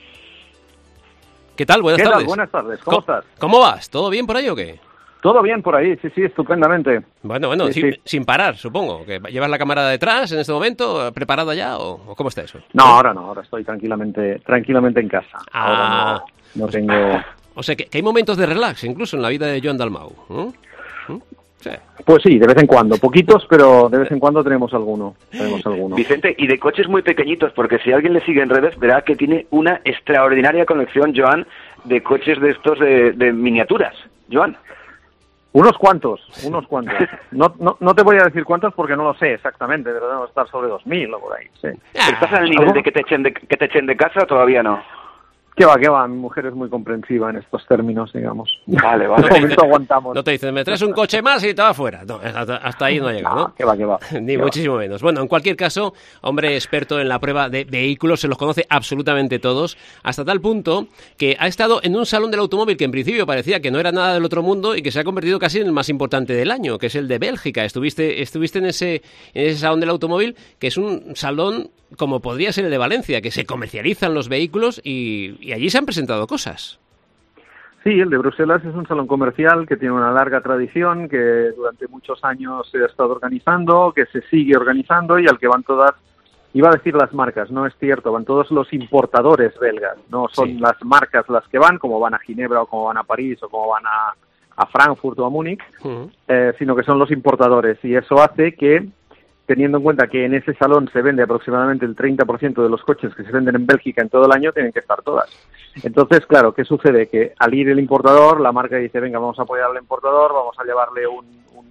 ¿Qué tal? Buenas ¿Qué tardes. Tal? Buenas tardes, ¿cómo, ¿Cómo estás? ¿Cómo vas? ¿Todo bien por ahí o qué? Todo bien por ahí, sí, sí, estupendamente. Bueno, bueno, sí, sin, sí. sin parar, supongo. ¿Que llevas la cámara detrás en este momento, preparada ya, o, o cómo está eso? No, ahora no, ahora estoy tranquilamente tranquilamente en casa. Ah. Ahora no, no tengo... O sea, que, que hay momentos de relax, incluso en la vida de Joan Dalmau. ¿eh? ¿Eh? Sí. Pues sí, de vez en cuando, poquitos, pero de vez en cuando tenemos alguno, tenemos alguno. Vicente, y de coches muy pequeñitos, porque si alguien le sigue en redes, verá que tiene una extraordinaria colección, Joan, de coches de estos de, de miniaturas. Joan. Unos cuantos, unos cuantos. No, no, no te voy a decir cuántos porque no lo sé exactamente, pero debemos estar sobre dos mil o por ahí. Sí. ¿Estás al nivel de que te echen de, que te echen de casa o todavía no? ¿Qué va, qué va? Mi mujer es muy comprensiva en estos términos, digamos. Vale, vale. De momento aguantamos. No te dicen, me traes un coche más y te va fuera. No, hasta, hasta ahí no ha llegado, ¿no? ¿no? ¿Qué va, qué va? Ni ¿Qué muchísimo va? menos. Bueno, en cualquier caso, hombre experto en la prueba de vehículos, se los conoce absolutamente todos, hasta tal punto que ha estado en un salón del automóvil que en principio parecía que no era nada del otro mundo y que se ha convertido casi en el más importante del año, que es el de Bélgica. Estuviste, estuviste en ese, en ese salón del automóvil, que es un salón como podría ser el de Valencia, que se comercializan los vehículos y, y allí se han presentado cosas. Sí, el de Bruselas es un salón comercial que tiene una larga tradición, que durante muchos años se ha estado organizando, que se sigue organizando y al que van todas, iba a decir las marcas, no es cierto, van todos los importadores belgas, no son sí. las marcas las que van, como van a Ginebra o como van a París o como van a, a Frankfurt o a Múnich, uh-huh. eh, sino que son los importadores, y eso hace que, teniendo en cuenta que en ese salón se vende aproximadamente el treinta por ciento de los coches que se venden en Bélgica en todo el año, tienen que estar todas. Entonces, claro, ¿qué sucede? Que al ir el importador, la marca dice, venga, vamos a apoyar al importador, vamos a llevarle un, un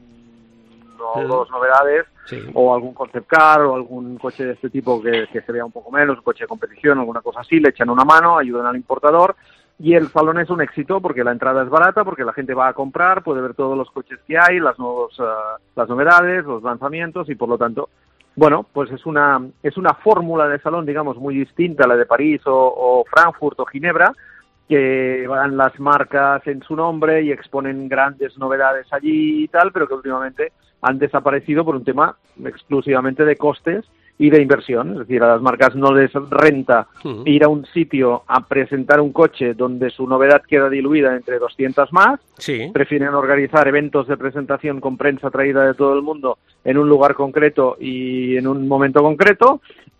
o dos novedades, sí. o algún concept car, o algún coche de este tipo que, que se vea un poco menos, un coche de competición, alguna cosa así, le echan una mano, ayudan al importador, y el salón es un éxito porque la entrada es barata, porque la gente va a comprar, puede ver todos los coches que hay, las nuevos, uh, las novedades, los lanzamientos, y por lo tanto, bueno, pues es una es una fórmula de salón, digamos, muy distinta a la de París o, o Frankfurt o Ginebra, que van las marcas en su nombre y exponen grandes novedades allí y tal, pero que últimamente han desaparecido por un tema exclusivamente de costes y de inversión. Es decir, a las marcas no les renta uh-huh. ir a un sitio a presentar un coche donde su novedad queda diluida entre doscientas más. Sí. Prefieren organizar eventos de presentación con prensa traída de todo el mundo en un lugar concreto y en un momento concreto.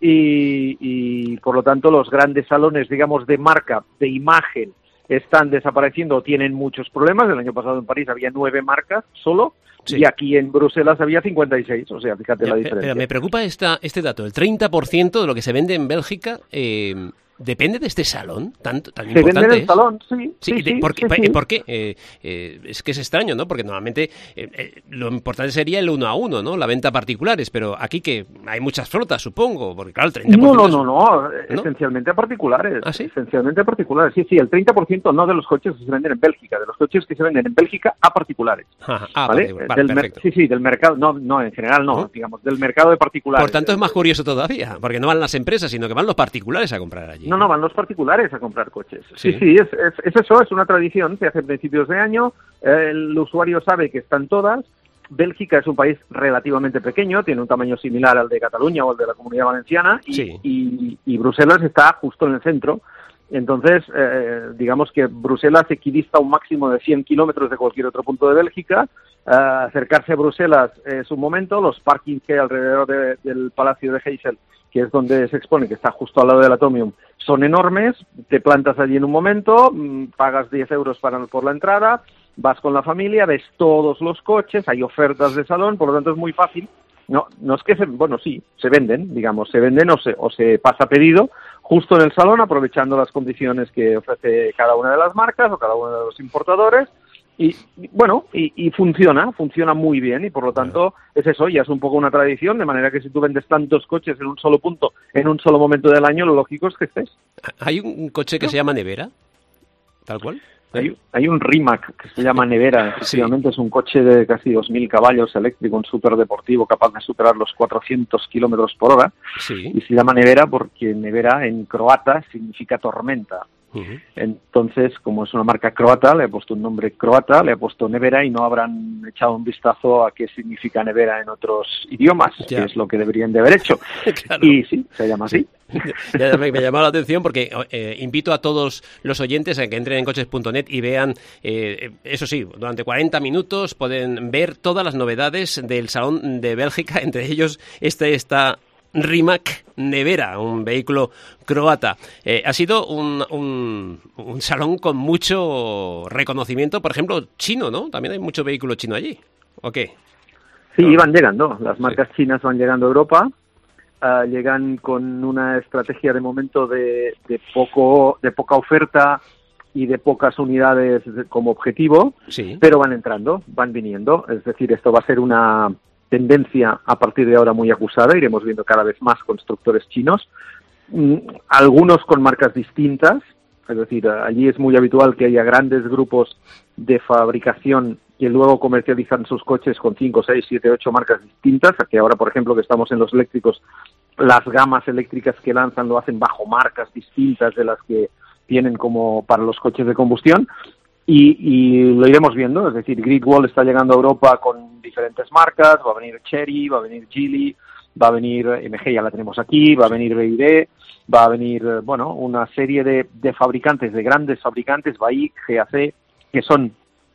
Y, y por lo tanto, los grandes salones, digamos, de marca, de imagen, están desapareciendo o tienen muchos problemas. El año pasado en París había nueve marcas solo. Sí. Y aquí en Bruselas había cincuenta y seis, o sea, fíjate ya, la diferencia. Pero me preocupa esta, este dato, el treinta por ciento de lo que se vende en Bélgica eh, ¿depende de este salón tanto tan se importante? Se vende en el es? salón, sí. Sí, sí, de, sí, ¿por, qué, sí, sí. ¿por qué? Eh, eh, es que es extraño, ¿no? Porque normalmente eh, eh, lo importante sería el uno a uno, ¿no? La venta a particulares, pero aquí que hay muchas flotas, supongo, porque claro, el treinta por ciento... No, no, no, no, ¿no? esencialmente a particulares. ¿Ah, sí? Esencialmente a particulares, sí, sí, el treinta por ciento no de los coches que se venden en Bélgica, de los coches que se venden en Bélgica a particulares. Ajá, ah, ¿vale? vale, del perfecto. Sí, sí, del mercado, no, no, en general no, ¿no? digamos, del mercado de particulares. Por tanto es más curioso todavía, porque no van las empresas, sino que van los particulares a comprar allí. No, no, van los particulares a comprar coches. Sí, sí, sí, es, es, es eso, es una tradición, se hace a principios de año, eh, el usuario sabe que están todas. Bélgica es un país relativamente pequeño, tiene un tamaño similar al de Cataluña o al de la Comunidad Valenciana, y, sí. y, y Bruselas está justo en el centro. Entonces, eh, digamos que Bruselas equidista un máximo de cien kilómetros de cualquier otro punto de Bélgica. Uh, acercarse a Bruselas es un momento, los parkings que hay alrededor de, del Palacio de Heysel, que es donde se expone, que está justo al lado del Atomium, son enormes, te plantas allí en un momento, mmm, pagas diez euros para, por la entrada, vas con la familia, ves todos los coches, hay ofertas de salón, por lo tanto es muy fácil. No, no es que se, bueno, sí, se venden, digamos, se venden o se, o se pasa pedido justo en el salón, aprovechando las condiciones que ofrece cada una de las marcas o cada uno de los importadores. Y, bueno, y, y funciona, funciona muy bien y por lo tanto es eso, ya es un poco una tradición, de manera que si tú vendes tantos coches en un solo punto, en un solo momento del año, lo lógico es que estés. ¿Hay un coche que ¿no? se llama Nevera? ¿Tal cual? Hay, hay un Rimac que se llama Nevera, efectivamente sí. Es un coche de casi dos mil caballos eléctrico, un superdeportivo capaz de superar los cuatrocientos kilómetros por hora sí. y se llama Nevera porque Nevera en croata significa tormenta. Uh-huh. Entonces, como es una marca croata, le he puesto un nombre croata, le he pusto Nevera y no habrán echado un vistazo a qué significa Nevera en otros idiomas, ya. que es lo que deberían de haber hecho. Claro. Y sí, se llama así. Sí. Ya me, me llamó la atención porque eh, invito a todos los oyentes a que entren en coches punto net y vean, eh, eso sí, durante cuarenta minutos pueden ver todas las novedades del Salón de Bélgica, entre ellos este está Rimac Nevera, un vehículo croata. Eh, ha sido un, un, un salón con mucho reconocimiento, por ejemplo, chino, ¿no? También hay mucho vehículo chino allí, ¿o qué? Sí, no. Van llegando, las marcas sí. chinas van llegando a Europa, uh, llegan con una estrategia de momento de, de, poco, de poca oferta y de pocas unidades como objetivo, sí. pero van entrando, van viniendo, es decir, esto va a ser una tendencia a partir de ahora muy acusada, iremos viendo cada vez más constructores chinos, mm, algunos con marcas distintas, es decir, allí es muy habitual que haya grandes grupos de fabricación que luego comercializan sus coches con cinco, seis, siete, ocho marcas distintas, que ahora, por ejemplo, que estamos en los eléctricos, las gamas eléctricas que lanzan lo hacen bajo marcas distintas de las que tienen como para los coches de combustión. Y, y lo iremos viendo, es decir, Great Wall está llegando a Europa con diferentes marcas, va a venir Chery, va a venir Geely, va a venir M G, ya la tenemos aquí, va a venir B Y D, va a venir, bueno, una serie de, de fabricantes, de grandes fabricantes, B A I C, G A C, que son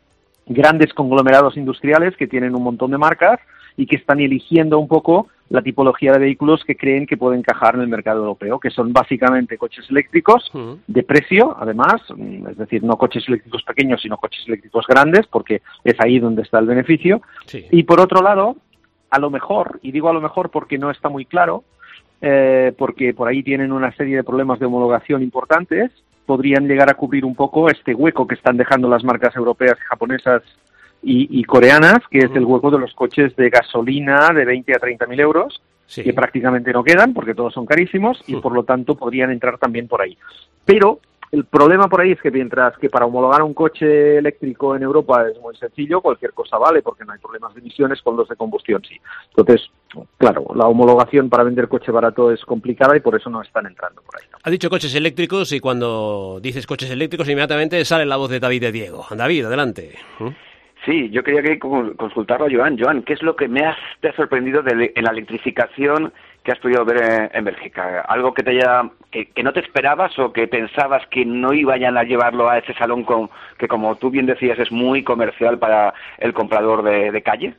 grandes conglomerados industriales que tienen un montón de marcas y que están eligiendo un poco la tipología de vehículos que creen que pueden encajar en el mercado europeo, que son básicamente coches eléctricos uh-huh. de precio, además, es decir, no coches eléctricos pequeños, sino coches eléctricos grandes, porque es ahí donde está el beneficio. Sí. Y por otro lado, a lo mejor, y digo a lo mejor porque no está muy claro, eh, porque por ahí tienen una serie de problemas de homologación importantes, podrían llegar a cubrir un poco este hueco que están dejando las marcas europeas, japonesas y, y coreanas, que es el hueco de los coches de gasolina de veinte a treinta mil euros, sí. que prácticamente no quedan porque todos son carísimos y por lo tanto podrían entrar también por ahí. Pero el problema por ahí es que mientras que para homologar un coche eléctrico en Europa es muy sencillo, cualquier cosa vale porque no hay problemas de emisiones, con los de combustión sí. Entonces, claro, la homologación para vender coche barato es complicada y por eso no están entrando por ahí. Ha dicho coches eléctricos y cuando dices coches eléctricos inmediatamente sale la voz de David de Diego. David, adelante. ¿Mm? Sí, yo quería que consultarlo a Joan. Joan, ¿qué es lo que me has, te ha sorprendido de, en la electrificación que has podido ver en, en Bélgica? ¿Algo que te haya, que, que no te esperabas o que pensabas que no iban a llevarlo a ese salón con, que, como tú bien decías, es muy comercial para el comprador de, de calle?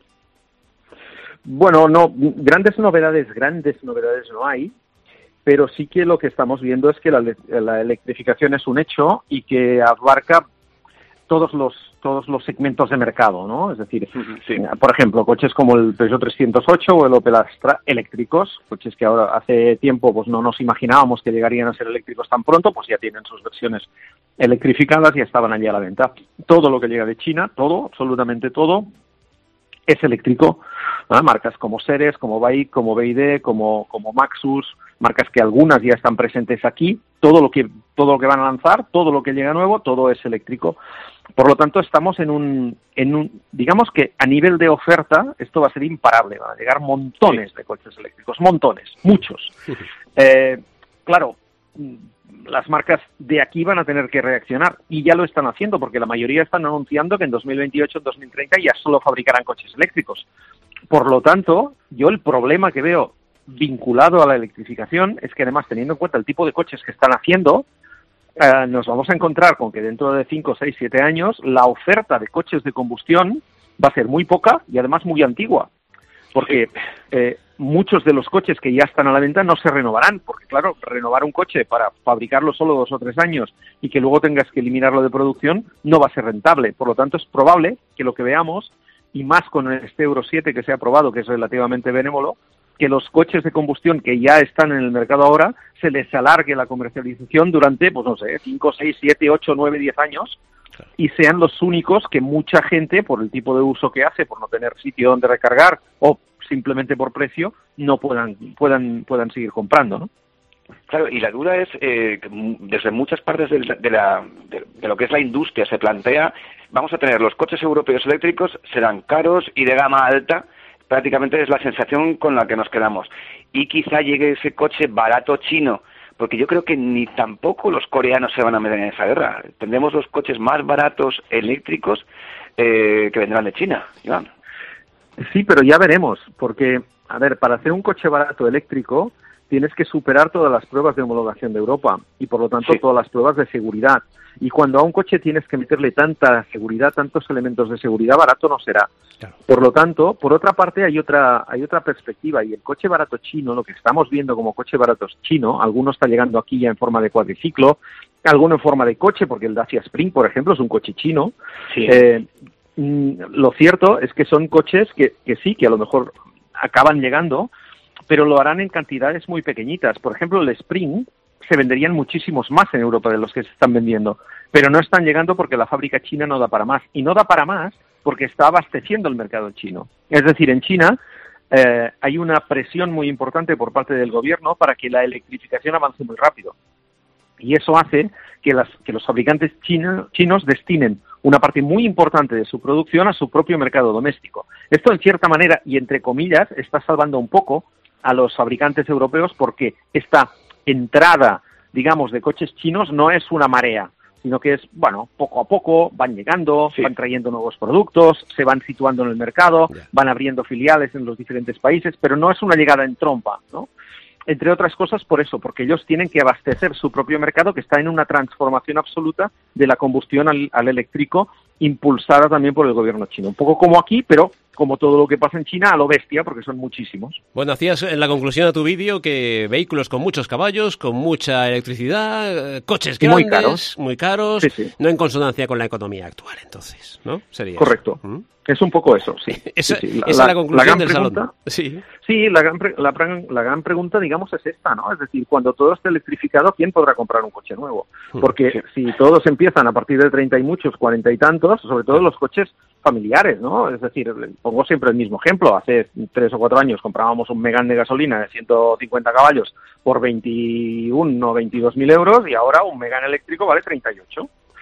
Bueno, no, grandes novedades, grandes novedades no hay, pero sí que lo que estamos viendo es que la, la electrificación es un hecho y que abarca todos los todos los segmentos de mercado, ¿no? Es decir, sí. Por ejemplo, coches como el Peugeot trescientos ocho o el Opel Astra eléctricos, coches que ahora hace tiempo pues no nos imaginábamos que llegarían a ser eléctricos tan pronto, pues ya tienen sus versiones electrificadas y estaban allí a la venta. Todo lo que llega de China, todo, absolutamente todo, es eléctrico, ¿no? Marcas como Seres, como Bike, como B Y D, como, como Maxus, marcas que algunas ya están presentes aquí, todo lo que todo lo que van a lanzar, todo lo que llega nuevo, todo es eléctrico. Por lo tanto, estamos en un, en un, digamos que a nivel de oferta, esto va a ser imparable, van a llegar montones de coches eléctricos, montones, muchos. Eh, claro, las marcas de aquí van a tener que reaccionar, y ya lo están haciendo, porque la mayoría están anunciando que en dos mil veintiocho, dos mil treinta ya solo fabricarán coches eléctricos. Por lo tanto, yo el problema que veo vinculado a la electrificación es que, además, teniendo en cuenta el tipo de coches que están haciendo, eh, nos vamos a encontrar con que dentro de cinco, seis, siete años la oferta de coches de combustión va a ser muy poca y además muy antigua, porque eh, muchos de los coches que ya están a la venta no se renovarán, porque claro, renovar un coche para fabricarlo solo dos o tres años y que luego tengas que eliminarlo de producción no va a ser rentable. Por lo tanto, es probable que lo que veamos, y más con este Euro siete que se ha aprobado, que es relativamente benévolo, que los coches de combustión que ya están en el mercado ahora se les alargue la comercialización durante, pues no sé, cinco, seis, siete, ocho, nueve, diez años, y sean los únicos que mucha gente, por el tipo de uso que hace, por no tener sitio donde recargar o simplemente por precio, no puedan puedan puedan seguir comprando, ¿no? Claro, y la duda es, eh, desde muchas partes de, de, la, de, de lo que es la industria se plantea, vamos a tener los coches europeos eléctricos, serán caros y de gama alta, prácticamente es la sensación con la que nos quedamos. Y quizá llegue ese coche barato chino, porque yo creo que ni tampoco los coreanos se van a meter en esa guerra. Tendremos los coches más baratos eléctricos eh, que vendrán de China, Iván. Sí, pero ya veremos, porque, a ver, para hacer un coche barato eléctrico tienes que superar todas las pruebas de homologación de Europa y, por lo tanto, sí, todas las pruebas de seguridad. Y cuando a un coche tienes que meterle tanta seguridad, tantos elementos de seguridad, barato no será. Claro. Por lo tanto, por otra parte, hay otra hay otra perspectiva, y el coche barato chino, lo que estamos viendo como coche barato chino, alguno está llegando aquí ya en forma de cuadriciclo, alguno en forma de coche, porque el Dacia Spring, por ejemplo, es un coche chino. Sí. Eh, lo cierto es que son coches que, que sí, que a lo mejor acaban llegando, pero lo harán en cantidades muy pequeñitas. Por ejemplo, el Spring se venderían muchísimos más en Europa de los que se están vendiendo, pero no están llegando porque la fábrica china no da para más, y no da para más porque está abasteciendo el mercado chino. Es decir, en China eh, hay una presión muy importante por parte del gobierno para que la electrificación avance muy rápido, y eso hace que, las, que los fabricantes chino, chinos destinen una parte muy importante de su producción a su propio mercado doméstico. Esto, en cierta manera, y entre comillas, está salvando un poco a los fabricantes europeos, porque esta entrada, digamos, de coches chinos no es una marea, sino que es, bueno, poco a poco van llegando, sí, van trayendo nuevos productos, se van situando en el mercado, yeah, van abriendo filiales en los diferentes países, pero no es una llegada en trompa, ¿no? Entre otras cosas por eso, porque ellos tienen que abastecer su propio mercado, que está en una transformación absoluta de la combustión al, al eléctrico, impulsada también por el gobierno chino. Un poco como aquí, pero como todo lo que pasa en China, a lo bestia, porque son muchísimos. Bueno, hacías en la conclusión a tu vídeo que vehículos con muchos caballos, con mucha electricidad, coches grandes, muy caros, muy caros, sí, sí, no en consonancia con la economía actual, entonces, ¿no? Sería correcto. ¿Mm? Es un poco eso, sí. Esa, sí, sí. La, esa es la conclusión la gran del pregunta, salón. Sí, sí la, gran, la, la gran pregunta, digamos, es esta, ¿no? Es decir, cuando todo esté electrificado, ¿quién podrá comprar un coche nuevo? Porque sí, si todos empiezan a partir de treinta y muchos, cuarenta y tantos, sobre todo los coches familiares, ¿no? Es decir, pongo siempre el mismo ejemplo. Hace tres o cuatro años comprábamos un Megane de gasolina de ciento cincuenta caballos por veintiuno o veintidós mil euros, y ahora un Megane eléctrico vale treinta y ocho.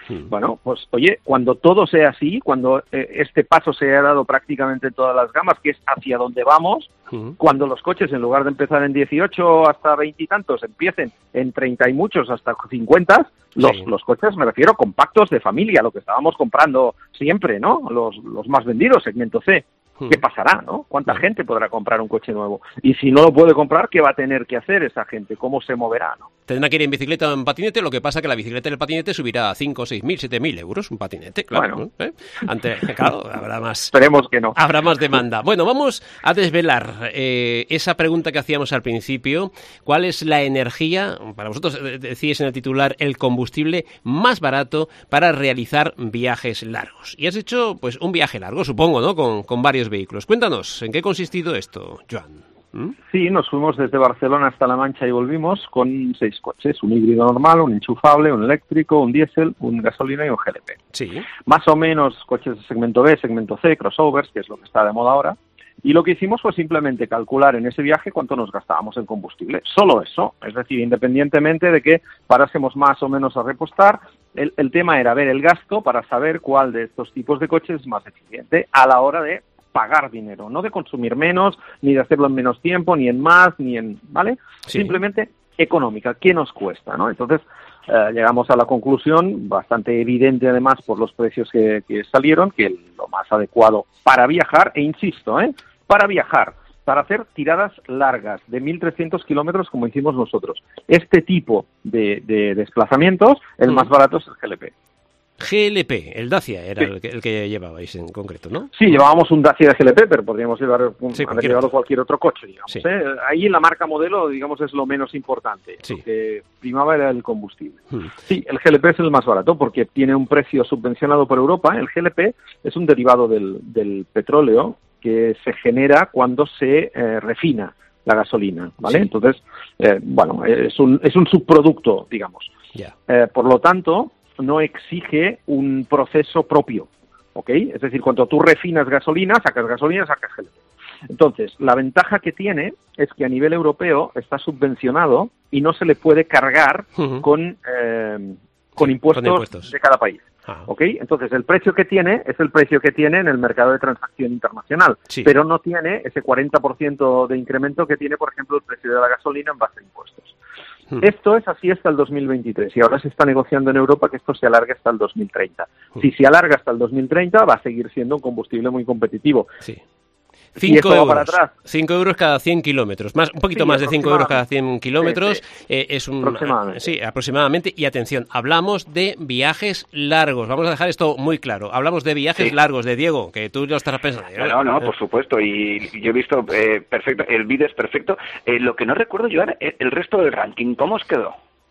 Hmm. Bueno, pues oye, cuando todo sea así, cuando eh, este paso se haya dado prácticamente en todas las gamas, que es hacia donde vamos, hmm. cuando los coches, en lugar de empezar en dieciocho hasta veinte y tantos, empiecen en treinta y muchos hasta cincuenta, los, sí. los coches, me refiero, compactos de familia, lo que estábamos comprando siempre, ¿no? Los, los más vendidos, segmento C. ¿Qué pasará, no? ¿Cuánta sí. gente podrá comprar un coche nuevo? Y si no lo puede comprar, ¿qué va a tener que hacer esa gente? ¿Cómo se moverá, no? Tendrá que ir en bicicleta o en patinete, lo que pasa que la bicicleta y el patinete subirá a cinco, seis mil, siete mil euros, un patinete, claro. Bueno. ¿Eh? Ante, claro, habrá más... Esperemos que no. Habrá más demanda. Bueno, vamos a desvelar eh, esa pregunta que hacíamos al principio. ¿Cuál es la energía, para vosotros decíais en el titular, el combustible más barato para realizar viajes largos? Y has hecho, pues, un viaje largo, supongo, ¿no? Con, con varios vehículos. Cuéntanos, ¿en qué ha consistido esto, Joan? ¿Mm? Sí, nos fuimos desde Barcelona hasta La Mancha y volvimos con seis coches, un híbrido normal, un enchufable, un eléctrico, un diésel, un gasolina y un G L P. Sí. Más o menos coches de segmento B, segmento C, crossovers, que es lo que está de moda ahora. Y lo que hicimos fue simplemente calcular en ese viaje cuánto nos gastábamos en combustible. Solo eso. Es decir, independientemente de que parásemos más o menos a repostar, el, el tema era ver el gasto para saber cuál de estos tipos de coches es más eficiente a la hora de pagar dinero, no de consumir menos, ni de hacerlo en menos tiempo, ni en más, ni en, ¿vale? Sí. Simplemente económica, ¿qué nos cuesta, no? Entonces, eh, llegamos a la conclusión, bastante evidente además por los precios que, que salieron, que lo más adecuado para viajar, e insisto, ¿eh? Para viajar, para hacer tiradas largas de mil trescientos kilómetros como hicimos nosotros. Este tipo de, de desplazamientos, el mm. más barato es el G L P. G L P, el Dacia era sí. el, que, el que llevabais en concreto, ¿no? Sí, llevábamos un Dacia de G L P, pero podríamos llevar un, sí, haber llevado cualquier otro coche, digamos. Sí. ¿eh? Ahí la marca modelo, digamos, es lo menos importante. Sí. Lo que primaba era el combustible. Hmm. Sí, el G L P es el más barato porque tiene un precio subvencionado por Europa. El G L P es un derivado del, del petróleo que se genera cuando se eh, refina la gasolina, ¿vale? Sí. Entonces, eh, bueno, es un, es un subproducto, digamos. Yeah. Eh, por lo tanto, no exige un proceso propio, ¿ok? Es decir, cuando tú refinas gasolina, sacas gasolina, sacas G L P. Entonces, la ventaja que tiene es que a nivel europeo está subvencionado y no se le puede cargar uh-huh. con, eh, con, impuestos con impuestos de cada país. Ah. ¿Ok? Entonces, el precio que tiene es el precio que tiene en el mercado de transacción internacional, sí. pero no tiene ese cuarenta por ciento de incremento que tiene, por ejemplo, el precio de la gasolina en base a impuestos. Hmm. Esto es así hasta el dos mil veintitrés y ahora se está negociando en Europa que esto se alargue hasta el dos mil treinta. Hmm. Si se alarga hasta el dos mil treinta, va a seguir siendo un combustible muy competitivo. Sí. cinco euros, cinco euros cada cien kilómetros, más, un poquito sí, más de cinco euros cada cien kilómetros, sí, sí. Eh, es un, aproximadamente. Sí, aproximadamente, y atención, hablamos de viajes largos, vamos a dejar esto muy claro, hablamos de viajes sí. largos, de Diego, que tú lo estarás pensando. No, no, no, por supuesto, y yo he visto, eh, perfecto, el vídeo es perfecto, eh, lo que no recuerdo, Joan, el resto del ranking, ¿cómo os quedó?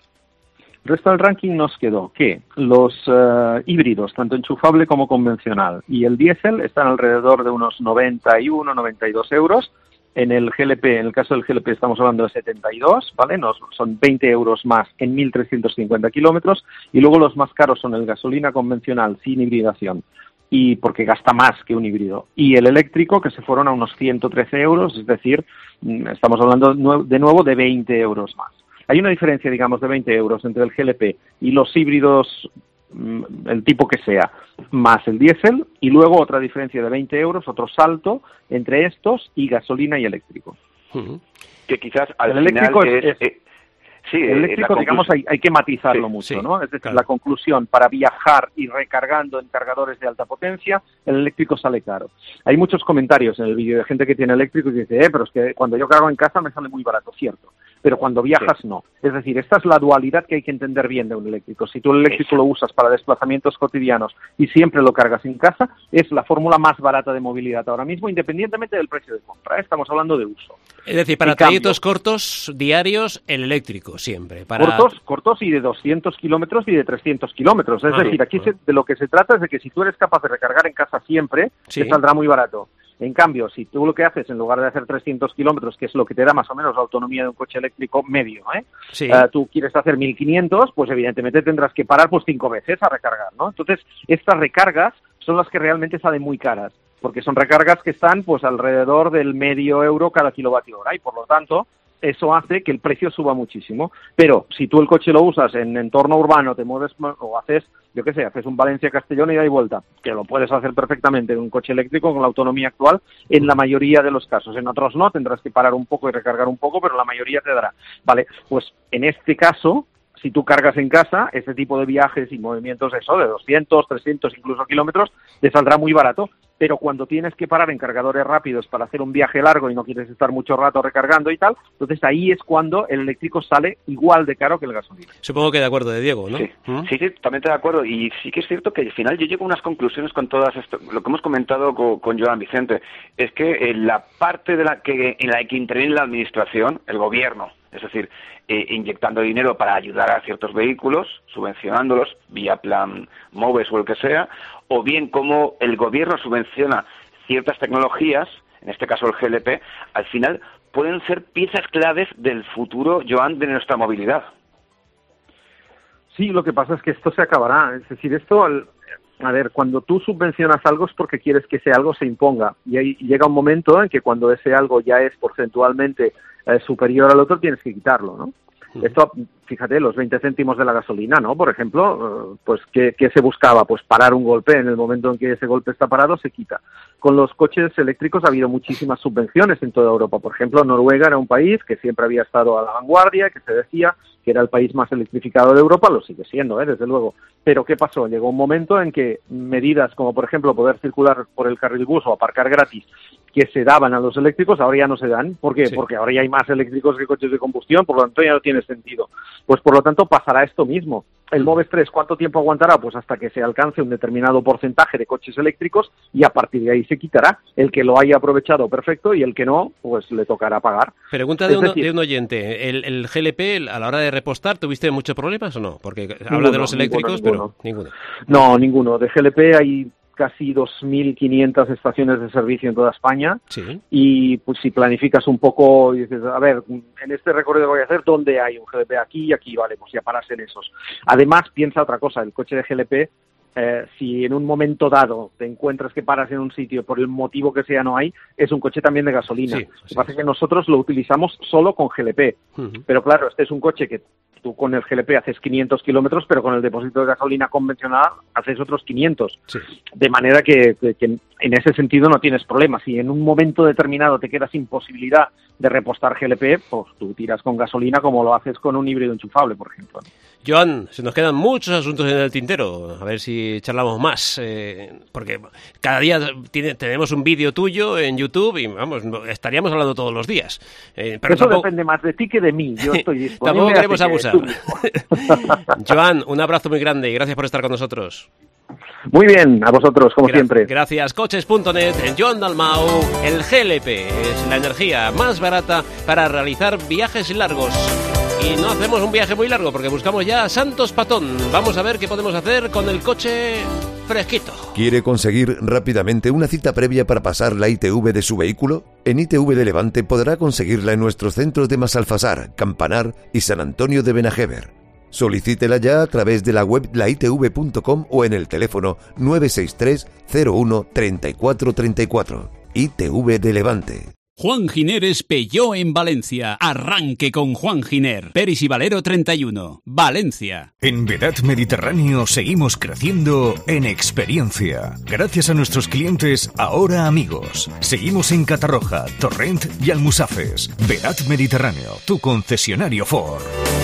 El resto del ranking nos quedó que los uh, híbridos, tanto enchufable como convencional, y el diésel están alrededor de unos noventa y uno, noventa y dos euros. En el G L P, en el caso del G L P estamos hablando de setenta y dos, ¿vale? Nos, son veinte euros más en mil trescientos cincuenta kilómetros. Y luego los más caros son el gasolina convencional sin hibridación, y porque gasta más que un híbrido, y el eléctrico, que se fueron a unos ciento trece euros, es decir, estamos hablando de nuevo de veinte euros más. Hay una diferencia, digamos, de veinte euros entre el G L P y los híbridos, el tipo que sea, más el diésel, y luego otra diferencia de veinte euros, otro salto entre estos y gasolina y eléctrico. Uh-huh. Que quizás al el final eléctrico es... es, es sí, el eléctrico, digamos, hay, hay que matizarlo sí, mucho, sí, ¿no? Es decir, claro. La conclusión, para viajar y recargando en cargadores de alta potencia, el eléctrico sale caro. Hay muchos comentarios en el vídeo de gente que tiene eléctrico y dice, eh, pero es que cuando yo cargo en casa me sale muy barato, cierto. Pero cuando viajas, sí. no. Es decir, esta es la dualidad que hay que entender bien de un eléctrico. Si tú el eléctrico sí. lo usas para desplazamientos cotidianos y siempre lo cargas en casa, es la fórmula más barata de movilidad ahora mismo, independientemente del precio de compra, ¿eh? Estamos hablando de uso. Es decir, para trayectos cortos, diarios, el eléctrico siempre. Para... Cortos, cortos y de doscientos kilómetros y de trescientos kilómetros. Es ah, decir, aquí ah. se, de lo que se trata es de que si tú eres capaz de recargar en casa siempre, sí. te saldrá muy barato. En cambio, si tú lo que haces, en lugar de hacer trescientos kilómetros, que es lo que te da más o menos la autonomía de un coche eléctrico medio, ¿eh? Sí. Uh, tú quieres hacer mil quinientos, pues evidentemente tendrás que parar pues cinco veces a recargar, ¿no? Entonces, estas recargas son las que realmente salen muy caras, porque son recargas que están pues alrededor del medio euro cada kilovatio hora, y por lo tanto, eso hace que el precio suba muchísimo. Pero si tú el coche lo usas en entorno urbano, te mueves o haces, yo qué sé, haces un Valencia-Castellón y da y vuelta, que lo puedes hacer perfectamente en un coche eléctrico con la autonomía actual en la mayoría de los casos. En otros no, tendrás que parar un poco y recargar un poco, pero la mayoría te dará. Vale, pues en este caso, si tú cargas en casa, este tipo de viajes y movimientos, eso, de doscientos, trescientos, incluso kilómetros, te saldrá muy barato. Pero cuando tienes que parar en cargadores rápidos para hacer un viaje largo y no quieres estar mucho rato recargando y tal, entonces ahí es cuando el eléctrico sale igual de caro que el gasolina. Supongo que de acuerdo de Diego, ¿no? Sí, ¿Mm? sí, sí, totalmente de acuerdo. Y sí que es cierto que al final yo llego a unas conclusiones con todas esto, lo que hemos comentado con, con Joan Vicente, es que en la parte de la que en la que interviene la administración, el gobierno, es decir, eh, inyectando dinero para ayudar a ciertos vehículos, subvencionándolos vía plan MOVES o el que sea, o bien como el gobierno subvenciona ciertas tecnologías, en este caso el G L P, al final pueden ser piezas claves del futuro, Joan, de nuestra movilidad. Sí, lo que pasa es que esto se acabará. Es decir, esto, a ver, cuando tú subvencionas algo es porque quieres que ese algo se imponga. Y ahí llega un momento en que cuando ese algo ya es porcentualmente eh, superior al otro, tienes que quitarlo, ¿no? Esto, fíjate, los veinte céntimos de la gasolina, ¿no? Por ejemplo, eh, pues ¿qué, ¿qué se buscaba? Pues parar un golpe. En el momento en que ese golpe está parado, se quita. Con los coches eléctricos ha habido muchísimas subvenciones en toda Europa. Por ejemplo, Noruega era un país que siempre había estado a la vanguardia, que se decía que era el país más electrificado de Europa, lo sigue siendo, ¿eh? Desde luego. Pero ¿qué pasó? Llegó un momento en que medidas como, por ejemplo, poder circular por el carril bus o aparcar gratis, que se daban a los eléctricos, ahora ya no se dan. ¿Por qué? Sí. Porque ahora ya hay más eléctricos que coches de combustión, por lo tanto ya no tiene sentido. Pues por lo tanto pasará esto mismo. El MOVES tres, ¿cuánto tiempo aguantará? Pues hasta que se alcance un determinado porcentaje de coches eléctricos y a partir de ahí se quitará. El que lo haya aprovechado, perfecto, y el que no, pues le tocará pagar. Pregunta de, uno, decir, de un oyente, ¿El, ¿el G L P a la hora de repostar tuviste muchos problemas o no? Porque ninguno, habla de los eléctricos, ninguno, pero ninguno. No, ninguno. De G L P hay casi dos mil quinientas estaciones de servicio en toda España. Sí. Y pues si planificas un poco y dices, a ver, en este recorrido que voy a hacer, ¿dónde hay un G L P? Aquí y aquí, vale, pues ya paras en esos. Además, piensa otra cosa, el coche de G L P, eh, si en un momento dado te encuentras que paras en un sitio por el motivo que sea no hay, es un coche también de gasolina. Sí, Lo que sí. pasa es que nosotros lo utilizamos solo con G L P. Uh-huh. Pero claro, este es un coche que tú con el G L P haces quinientos kilómetros, pero con el depósito de gasolina convencional haces otros quinientos. Sí. De manera que, que, que en ese sentido no tienes problemas. Si en un momento determinado te quedas sin posibilidad de repostar G L P, pues tú tiras con gasolina como lo haces con un híbrido enchufable, por ejemplo. Joan, se nos quedan muchos asuntos en el tintero. A ver si charlamos más. Eh, porque cada día tiene, tenemos un vídeo tuyo en YouTube y vamos, estaríamos hablando todos los días. Eh, pero Eso tampoco... depende más de ti que de mí. Yo estoy disponible. Tampoco queremos abusar. Joan, un abrazo muy grande y gracias por estar con nosotros. Muy bien, a vosotros, como Gra- siempre. Gracias. Coches punto net, Joan Dalmau. El G L P es la energía más barata para realizar viajes largos. Y no hacemos un viaje muy largo porque buscamos ya a Santos Patón. Vamos a ver qué podemos hacer con el coche fresquito. ¿Quiere conseguir rápidamente una cita previa para pasar la I T V de su vehículo? En I T V de Levante podrá conseguirla en nuestros centros de Masalfasar, Campanar y San Antonio de Benajever. Solicítela ya a través de la web la i t v punto com o en el teléfono nueve seis tres cero uno treinta y cuatro treinta y cuatro. I T V de Levante. Juan Gineres Peugeot en Valencia. Arranque con Juan Giner. Peris y Valero treinta y uno. Valencia. En Vedat Mediterráneo seguimos creciendo en experiencia. Gracias a nuestros clientes, ahora amigos. Seguimos en Catarroja, Torrent y Almusafes. Vedat Mediterráneo, tu concesionario Ford.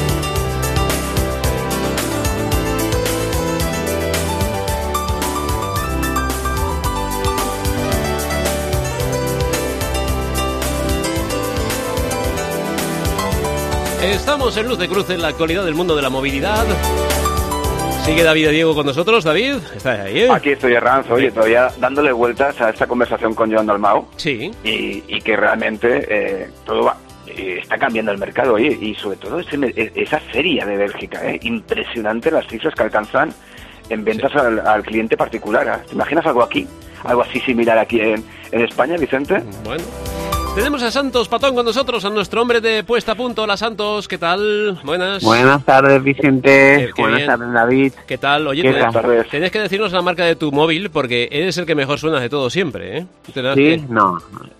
Estamos en Luz de Cruce en la actualidad del mundo de la movilidad. Sigue David de Diego con nosotros. David, ¿estás ahí? ¿eh? Aquí estoy, Herranz, oye, todavía dándole vueltas a esta conversación con Joan Dalmau. Sí. Y, y que realmente eh, todo va, eh, está cambiando el mercado, oye, y sobre todo ese, esa feria de Bélgica, eh, impresionante las cifras que alcanzan en ventas sí. al, al cliente particular. ¿eh? ¿Te imaginas algo aquí? Algo así similar aquí en, en España, Vicente. Bueno. Tenemos a Santos Patón con nosotros, a nuestro hombre de puesta a punto. Hola Santos, ¿qué tal? Buenas. Buenas tardes, Vicente. Qué, qué Buenas bien. tardes, David. ¿Qué tal? Oye, ¿Qué tenés, tal? tenés que decirnos la marca de tu móvil porque eres el que mejor suena de todo siempre, ¿eh? Tendrás Sí, que- no.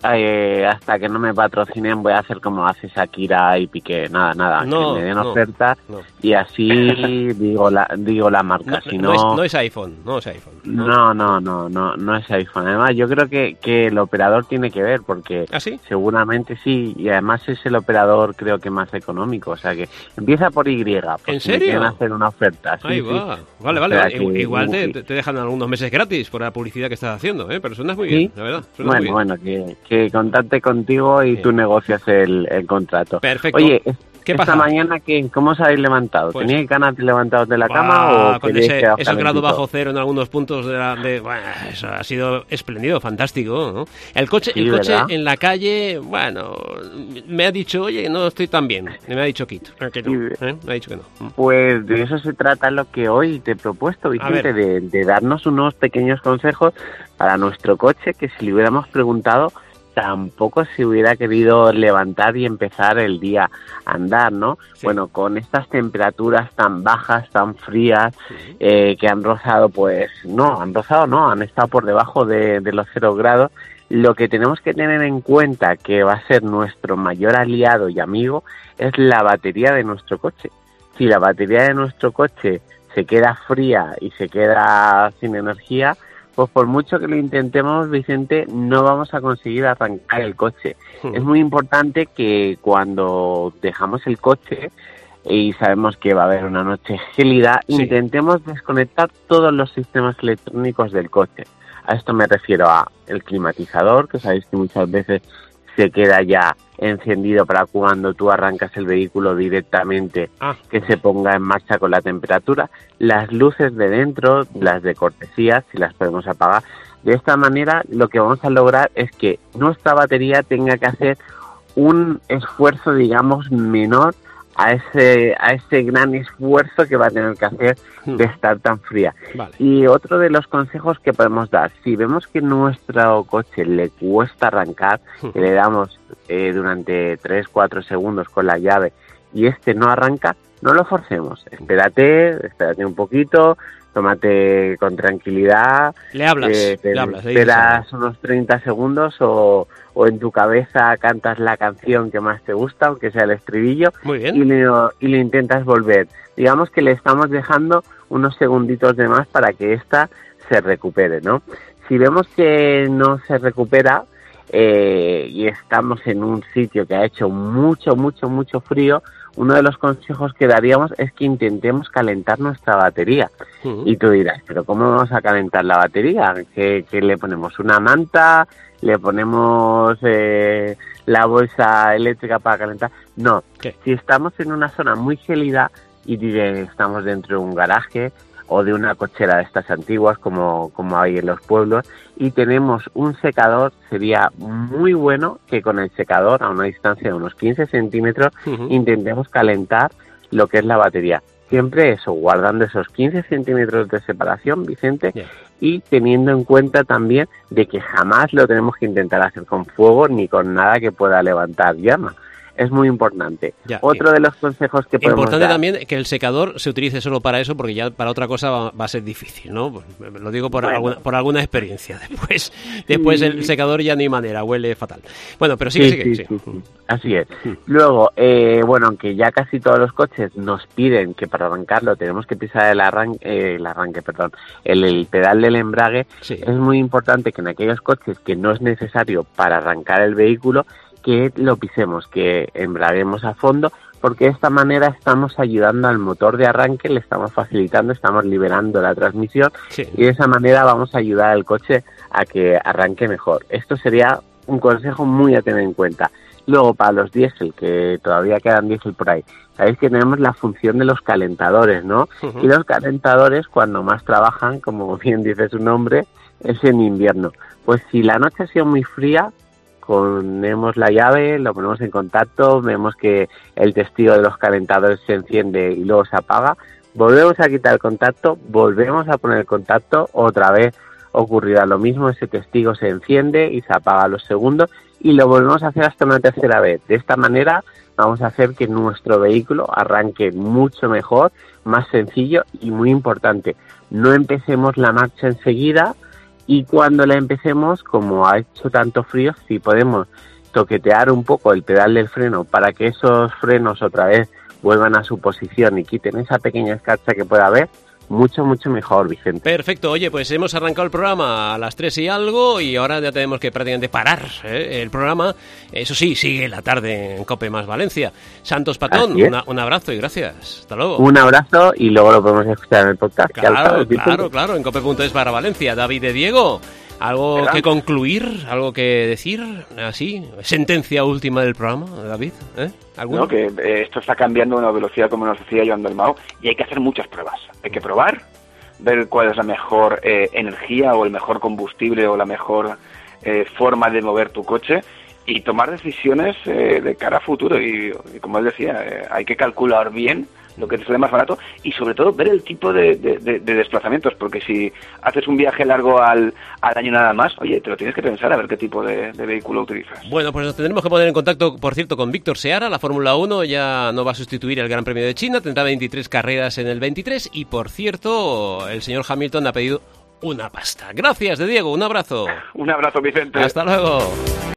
Eh, hasta que no me patrocinen voy a hacer como hace Shakira y Piqué. Nada, nada. No, que me den no, ofertas no. y así digo la digo la marca. No, si no no, es, no es iPhone, no es iPhone. no, no, no, no, no es iPhone. Además, yo creo que, que el operador tiene que ver porque ¿Ah, sí? seguramente sí. Y además es el operador creo que más económico. O sea que empieza por Y. Pues ¿En si me serio? quieren hacer una oferta. Sí, Ahí sí. va. Vale, O vale. sea vale. que- Igual te, te dejan algunos meses gratis por la publicidad que estás haciendo, ¿eh? Pero suenas muy Sí. bien, la verdad. Suenas muy Bueno, bien. bueno, que, que contacte contigo y tú negocias el, el contrato. Perfecto. Oye, es- ¿Qué esta pasa? mañana, ¿qué, ¿cómo os habéis levantado? Pues- ¿Teníais ganas de levantaros de la cama Ah, o con queríais ese, quedaros esos grados calentitos? bajo cero en algunos puntos de la... De, bueno, eso ha sido espléndido, fantástico, ¿no? El coche, Sí, el coche ¿verdad? en la calle, bueno, me ha dicho, oye, no estoy tan bien. Me ha dicho Quito, que no, ¿eh? Me ha dicho que no. Pues de eso se trata lo que hoy te he propuesto, Vicente, de, de darnos unos pequeños consejos para nuestro coche que si le hubiéramos preguntado tampoco se hubiera querido levantar y empezar el día a andar, ¿no? Bueno, con estas temperaturas tan bajas, tan frías, eh, que han rozado, pues, no, han rozado, no, han estado por debajo de, de los cero grados, lo que tenemos que tener en cuenta que va a ser nuestro mayor aliado y amigo es la batería de nuestro coche. Si la batería de nuestro coche se queda fría y se queda sin energía, pues por mucho que lo intentemos, Vicente, no vamos a conseguir arrancar el coche. Hmm. Es muy importante que cuando dejamos el coche y sabemos que va a haber una noche gélida, Sí. intentemos desconectar todos los sistemas electrónicos del coche. A esto me refiero a el climatizador, que sabéis que muchas veces se queda ya encendido para cuando tú arrancas el vehículo directamente, Ah. que se ponga en marcha con la temperatura, las luces de dentro, las de cortesía, si las podemos apagar. De esta manera lo que vamos a lograr es que nuestra batería tenga que hacer un esfuerzo, digamos, menor a ese a ese gran esfuerzo que va a tener que hacer de estar tan fría. Vale. Y otro de los consejos que podemos dar, si vemos que nuestro coche le cuesta arrancar, que le damos eh, durante tres cuatro segundos con la llave y este no arranca, no lo forcemos. Espérate, espérate un poquito, tómate con tranquilidad. Le hablas, eh, te le hablas, le dices esperas unos treinta segundos o, o en tu cabeza cantas la canción que más te gusta, aunque sea el estribillo, Muy bien. y lo, y lo intentas volver. Digamos que le estamos dejando unos segunditos de más para que ésta se recupere, ¿no? Si vemos que no se recupera eh, y estamos en un sitio que ha hecho mucho, mucho, mucho frío, uno de los consejos que daríamos es que intentemos calentar nuestra batería. Hmm. Y tú dirás, ¿pero cómo vamos a calentar la batería? ¿Qué, qué le ponemos? ¿Una manta? ¿Le ponemos eh, la bolsa eléctrica para calentar? No. ¿Qué? Si estamos en una zona muy gélida y diré, estamos dentro de un garaje o de una cochera de estas antiguas como, como hay en los pueblos y tenemos un secador, sería muy bueno que con el secador a una distancia de unos quince centímetros Ujú. intentemos calentar lo que es la batería. Siempre eso, guardando esos quince centímetros de separación, Vicente, Ya. y teniendo en cuenta también de que jamás lo tenemos que intentar hacer con fuego ni con nada que pueda levantar llama. Es muy importante. Ya, Otro de los consejos que podemos Importante dar... también que el secador se utilice solo para eso, porque ya para otra cosa va, va a ser difícil, ¿no? Pues, lo digo por, Bueno. alguna, por alguna experiencia. Después, después el secador ya ni manera, huele fatal. Bueno, pero sigue, Sí, sigue, sí, sí. sí, sí. Así es. Luego, eh, bueno, aunque ya casi todos los coches nos piden que para arrancarlo tenemos que pisar el arranque, eh, el arranque, perdón, el, el pedal del embrague, Sí. es muy importante que en aquellos coches que no es necesario para arrancar el vehículo, que lo pisemos, que embraguemos a fondo, porque de esta manera estamos ayudando al motor de arranque, le estamos facilitando, estamos liberando la transmisión Sí. y de esa manera vamos a ayudar al coche a que arranque mejor. Esto sería un consejo muy a tener en cuenta. Luego, para los diésel, que todavía quedan diésel por ahí, sabéis que tenemos la función de los calentadores, ¿no? Ujú. Y los calentadores, cuando más trabajan, como bien dice su nombre, es en invierno. Pues si la noche ha sido muy fría, ponemos la llave, lo ponemos en contacto, vemos que el testigo de los calentadores se enciende y luego se apaga, volvemos a quitar el contacto, volvemos a poner el contacto, otra vez ocurrirá lo mismo, ese testigo se enciende y se apaga a los segundos y lo volvemos a hacer hasta una tercera vez. De esta manera vamos a hacer que nuestro vehículo arranque mucho mejor, más sencillo y muy importante, no empecemos la marcha enseguida y cuando la empecemos, como ha hecho tanto frío, si podemos toquetear un poco el pedal del freno para que esos frenos otra vez vuelvan a su posición y quiten esa pequeña escarcha que pueda haber, mucho, mucho mejor, Vicente. Perfecto. Oye, pues hemos arrancado el programa a las tres y algo y ahora ya tenemos que prácticamente parar ¿eh? el programa. Eso sí, sigue la tarde en COPE más Valencia. Santos Patón, una, un abrazo y gracias. Hasta luego. Un abrazo y luego lo podemos escuchar en el podcast. Claro, claro, claro, en cope punto es para Valencia. David de Diego, ¿algo ¿verdad? que concluir? ¿Algo que decir? Así, sentencia última del programa, David. ¿Eh? No, que eh, esto está cambiando a una velocidad, como nos decía Joan Dalmau, y hay que hacer muchas pruebas. Hay que probar, ver cuál es la mejor eh, energía o el mejor combustible o la mejor eh, forma de mover tu coche y tomar decisiones eh, de cara a futuro. Y, y como él decía, eh, hay que calcular bien lo que te sale más barato y sobre todo ver el tipo de, de, de, de desplazamientos, porque si haces un viaje largo al, al año nada más, oye, te lo tienes que pensar a ver qué tipo de, de vehículo utilizas. Bueno, pues nos tendremos que poner en contacto, por cierto, con Víctor Seara. La Fórmula uno ya no va a sustituir el Gran Premio de China, tendrá veintitrés carreras en el veintitrés y, por cierto, el señor Hamilton ha pedido una pasta. Gracias, de Diego, un abrazo. Un abrazo, Vicente. Hasta luego.